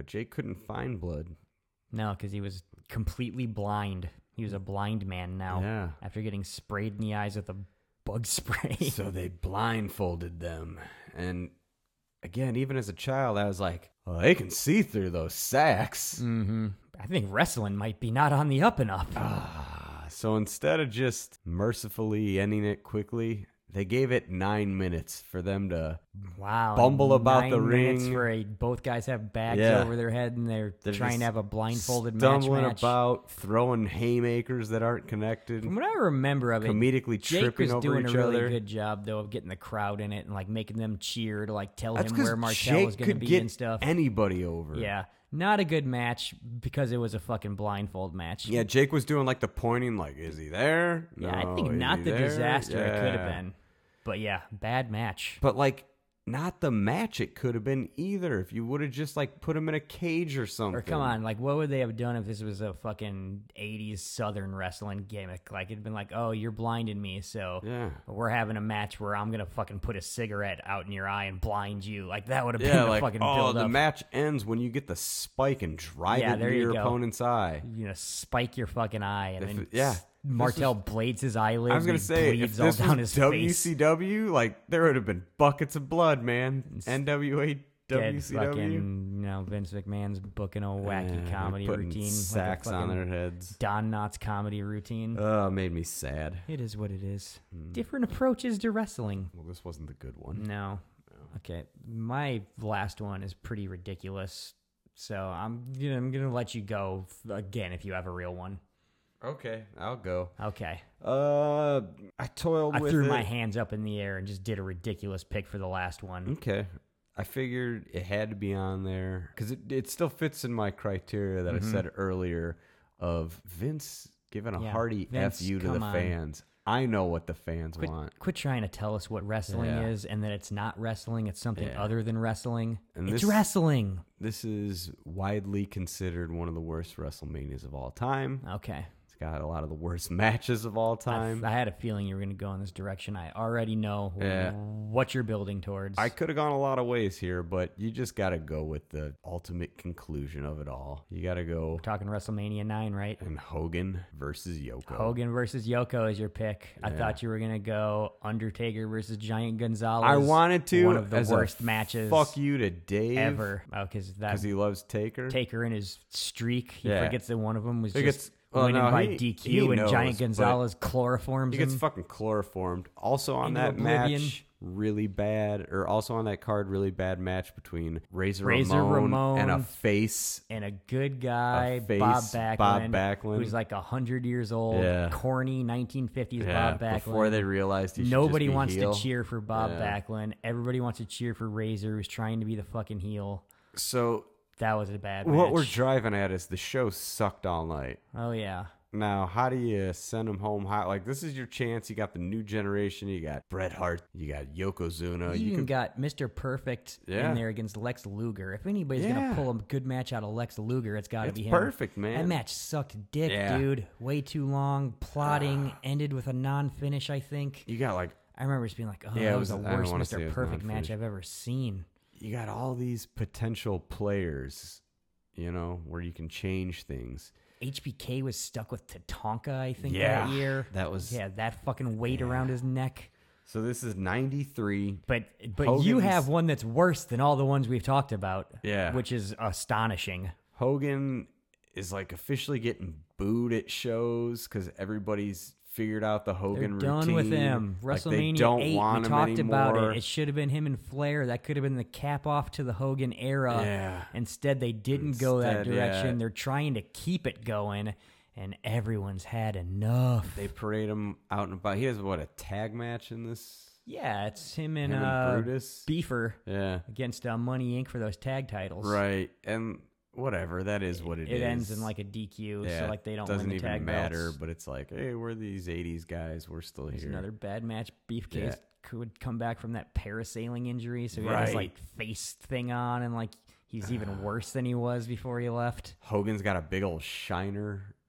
but Jake couldn't find blood. No, because he was completely blind. He was a blind man now. Yeah. After getting sprayed in the eyes with a bug spray. So they blindfolded them. And again, even as a child, I was like, well, they can see through those sacks. Mm-hmm. I think wrestling might be not on the up and up. Ah, so instead of just mercifully ending it quickly, they gave it nine minutes for them to wow, bumble about nine the minutes ring. Where a, both guys have bags Yeah. over their head and they're, They're trying just to have a blindfolded match. stumbling match. about, throwing haymakers that aren't connected. From what I remember of it, comedically Jake tripping was over doing each a really other. good job though of getting the crowd in it and like making them cheer to like tell That's him 'cause where Martel Jake was going to could be get and stuff. anybody over. Yeah, not a good match because it was a fucking blindfold match. Yeah, Jake was doing like the pointing, like, is he there? Yeah, I No, think is not he the there? disaster it could have Yeah. been. But yeah, bad match. But like, not the match it could have been either if you would have just like put him in a cage or something. Or come on, like what would they have done if this was a fucking eighties Southern wrestling gimmick? Like it'd been like, oh, you're blinding me, so Yeah. we're having a match where I'm gonna fucking put a cigarette out in your eye and blind you. Like that would have Yeah, been the like, fucking oh, build the up. match ends when you get the spike and drive Yeah, it there into you your go. opponent's eye. You know, spike your fucking eye, and If then it- yeah. s- Martel blades his eyelids. I was gonna and he say, if bleeds this all down was his W face. C W, like there would have been buckets of blood, man. N W A, Dead W C W. fucking, you know, Vince McMahon's booking a wacky Yeah, comedy putting routine, like a sacks on fucking their heads. Don Knotts comedy routine. Oh, it made me sad. It is what it is. Hmm. Different approaches to wrestling. Well, this wasn't the good one. No. Okay, my last one is pretty ridiculous. So I'm you know, I'm gonna let you go f- again if you have a real one. Okay, I'll go. Okay. Uh, I toiled I with threw it. my hands up in the air and just did a ridiculous pick for the last one. Okay. I figured it had to be on there because it, it still fits in my criteria that Mhm. I said earlier of Vince giving a Yeah, hearty Vince, F you to the come on. fans. I know what the fans Quit, want. quit trying to tell us what wrestling Yeah. is and that it's not wrestling, it's something Yeah. other than wrestling. And it's this- wrestling. This is widely considered one of the worst WrestleManias of all time. Okay. It's got a lot of the worst matches of all I, time. I had a feeling you were going to go in this direction. I already know Yeah. what you're building towards. I could have gone a lot of ways here, but you just got to go with the ultimate conclusion of it all. You got to go. We're talking WrestleMania nine, right? And Hogan versus Yoko. Hogan versus Yoko is your pick. I Yeah. thought you were going to go Undertaker versus Giant Gonzalez. I wanted to. One of the as a worst matches Fuck you to Dave. ever. Oh, because that he loves Taker. Taker and his streak. He Yeah. forgets that one of them was He just gets- well, winning no, by he- D Q he and knows, Giant but Gonzalez chloroforms He gets him. fucking chloroformed. Also on Into that oblivion. match, really bad, or also on that card, really bad match between Razor, Razor Ramon, Ramon and a face. and a good guy, A face, Bob Backlund, Bob Backlund. who's like a hundred years old, Yeah. corny nineteen fifties Yeah, Bob Backlund. before they realized he should nobody just be wants heel. to cheer for Bob Yeah. Backlund. Everybody wants to cheer for Razor, who's trying to be the fucking heel. So That was a bad what match. we're driving at is the show sucked all night. Oh yeah. Now, how do you send them home hot? Like, this is your chance. You got the new generation. You got Bret Hart. You got Yokozuna. You You even can got Mister Perfect Yeah. in there against Lex Luger. If anybody's Yeah. gonna pull a good match out of Lex Luger, it's got to It's be him. perfect, man. That match sucked dick, Yeah. dude. Way too long. Plotting ended with a non-finish. I think. You got like I remember just being like, "Oh, Yeah, that it was, was- the I don't worst wanna Mister say it was Perfect match non-finish. I've ever seen." you got all these potential players, you know, where you can change things. H B K was stuck with Tatanka, I think, Yeah, that year. that was- yeah, that fucking weight around his neck. So this is ninety-three. But but you Hogan's- have one that's worse than all the ones we've talked about. Yeah. which is astonishing. Hogan is like officially getting booed at shows because everybody's figured out the They're Hogan done routine. with him. Like, WrestleMania they don't eight, want we him talked about anymore. it. It should have been him and Flair. That could have been the cap off to the Hogan era. Yeah. Instead, they didn't go that Instead, direction. yeah. They're trying to keep it going, and everyone's had enough. They parade him out and about. He has what, a tag match in this? Yeah, it's him and, Him and uh, Brutus? Beefer Yeah. against uh, Money Incorporated for those tag titles. Right. And whatever, that is what it, It is. ends in like a D Q, Yeah, so like they don't doesn't win the even tag matter, belts. but it's like, hey, we're these eighties guys. We're still There's here. another bad match. Beefcake Yeah. could come back from that parasailing injury, so he had his Right. like face thing on, and like he's even worse than he was before he left. Hogan's got a big old shiner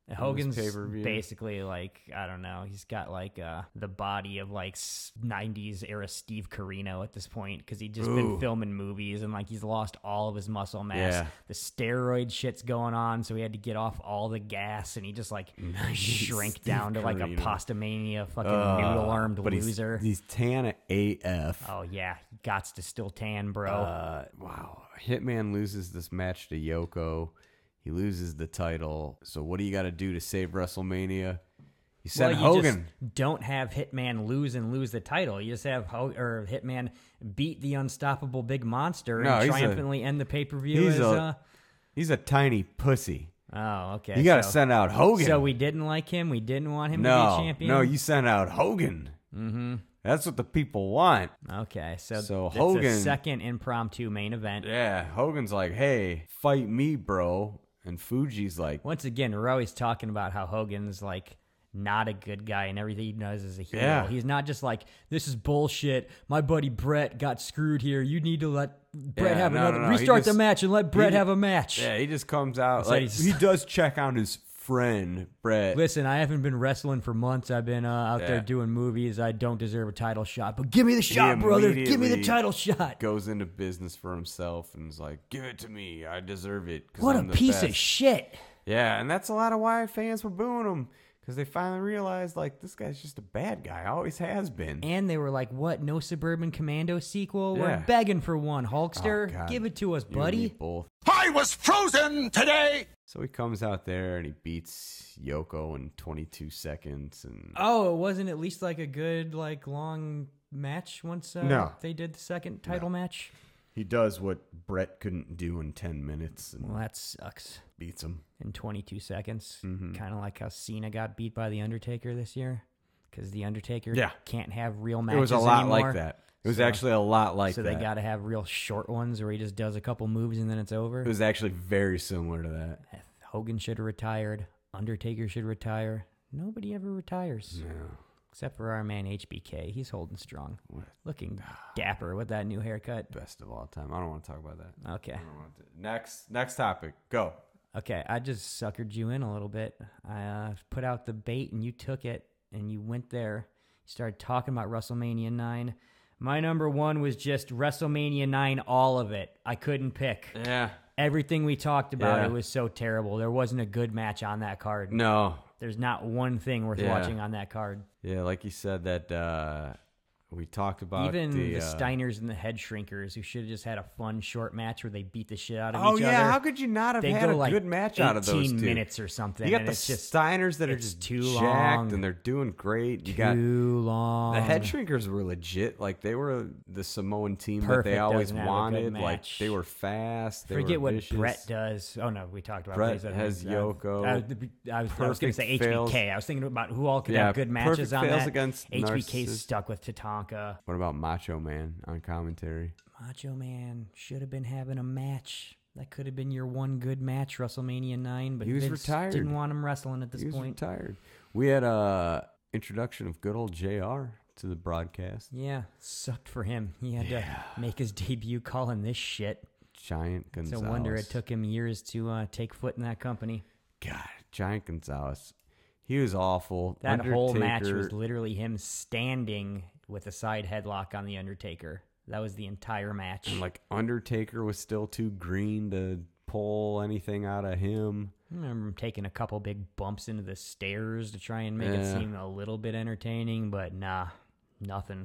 Hogan's pay-per-view. basically like, I don't know, he's got like uh, the body of like nineties era Steve Carino at this point because he's just Ooh. been filming movies and like he's lost all of his muscle mass. Yeah. The steroid shit's going on, so he had to get off all the gas and he just like shrank Steve down to like a Carino. pasta mania fucking Uh, noodle armed but he's- loser. He's, tan at A F. Oh yeah, gots to still tan, bro. Uh, wow. Hitman loses this match to Yoko. He loses the title. So what do you got to do to save WrestleMania? You send well, you Hogan. just don't have Hitman lose and lose the title. You just have Ho- or Hitman beat the unstoppable big monster No, and he's a- triumphantly end the pay per view. He's as, a uh, he's a tiny pussy. Oh, okay. You got to so- send out Hogan. So we didn't like him. We didn't want him no, to be champion. no, you sent out Hogan. Mm-hmm. That's what the people want. Okay, so So it's Hogan- a second impromptu main event. Yeah, Hogan's like, hey, fight me, bro. And Fuji's like, Once again, we're always talking about how Hogan's like not a good guy and everything he does is a heel. Yeah. He's not just like, this is bullshit. My buddy Brett got screwed here. You need to let Brett Yeah, have no, another no, no. He restart the just- match and let Brett he- have a match. yeah, he just comes out. Instead Like, he's- he does check on his friend, Brett. Listen, I haven't been wrestling for months. I've been uh, out there Yeah. doing movies. I don't deserve a title shot, but give me the shot, He brother. Give me the immediately title shot. Goes into business for himself and is like, give it to me. I deserve it. 'cause What I'm a the piece of best." shit. Yeah, and that's a lot of why fans were booing him. Because they finally realized, like, this guy's just a bad guy. Always has been. And they were like, what, no Suburban Commando sequel? Yeah. We're begging for one. Hulkster, Oh, God. give it to us, You and me buddy. both. I was frozen today! So he comes out there and he beats Yoko in twenty-two seconds. And Oh, it wasn't at least like a good, like, long match once uh, No. they did the second title match? he does what Brett couldn't do in ten minutes. And Well, that sucks. beats him. In twenty-two seconds. Mhm. Kind of like how Cena got beat by The Undertaker this year. Because The Undertaker Yeah. can't have real matches It was a lot anymore. like that. It was So- actually a lot like so that. they got to have real short ones where he just does a couple moves and then it's over. It was actually very similar to that. Hogan should have retired. Undertaker should retire. Nobody ever retires. No. Except for our man H B K. He's holding strong. Looking dapper with that new haircut. Best of all time. I don't want to talk about that. Okay. I don't want to. Next, next topic. Go. Okay, I just suckered you in a little bit. I uh, put out the bait and you took it and you went there. You started talking about WrestleMania nine. My number one was just WrestleMania nine, all of it. I couldn't pick. Yeah. Everything we talked about, Yeah. it was so terrible. There wasn't a good match on that card. No. There's not one thing worth Yeah. watching on that card. Yeah, like you said, that uh, we talked about Even the, the, uh, Steiners and the Head Shrinkers, who should have just had a fun short match where they beat the shit out of Oh each yeah, other. how could you not have They had go a like good match out of those eighteen two? minutes or something? You got and the it's just Steiners that are it's just too jacked long. and they're doing great. You too got long. the Head Shrinkers were legit. Like they were the Samoan team that Perfect they always doesn't have a good wanted. Like match. they were fast. They Forget were what vicious. Brett does. Oh no, we talked about Brett these other has things. Uh, Yoko. I, was- I was, I was going to Perfect say H B K. fails. I was thinking about who all could Yeah, have good matches perfect on fails that. against H B K Narcissus. stuck with Tatanka. What about Macho Man on commentary? Macho Man should have been having a match. That could have been your one good match, WrestleMania nine. But He was Vince retired. Didn't want him wrestling at this He was point. retired. We had a introduction of good old J R to the broadcast. Yeah, sucked for him. He had to make his debut calling this shit. Giant It's Gonzalez. a wonder it took him years to uh, take foot in that company. God, Giant Gonzalez. He was awful. That whole match Undertaker- was literally him standing with a side headlock on the Undertaker. That was the entire match. And like Undertaker was still too green to pull anything out of him. I remember him taking a couple big bumps into the stairs to try and make it Yeah. seem a little bit entertaining, but nah, nothing.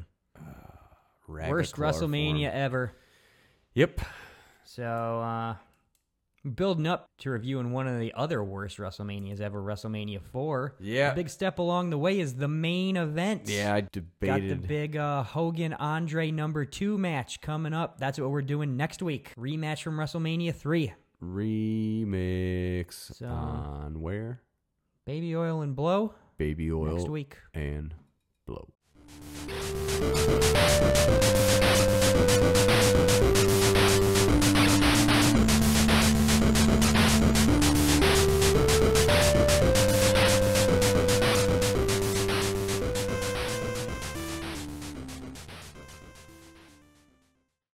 Rag Worst of chloroform. WrestleMania ever. Yep. So, uh, building up to reviewing one of the other worst WrestleManias ever, WrestleMania four. Yeah. The big step along the way is the main event. Yeah, I Got debated. the big uh, Hogan-Andre number two match coming up. That's what we're doing next week. Rematch from WrestleMania three. Remix So- on where? Baby Oil and Blow. Baby Oil Next week. and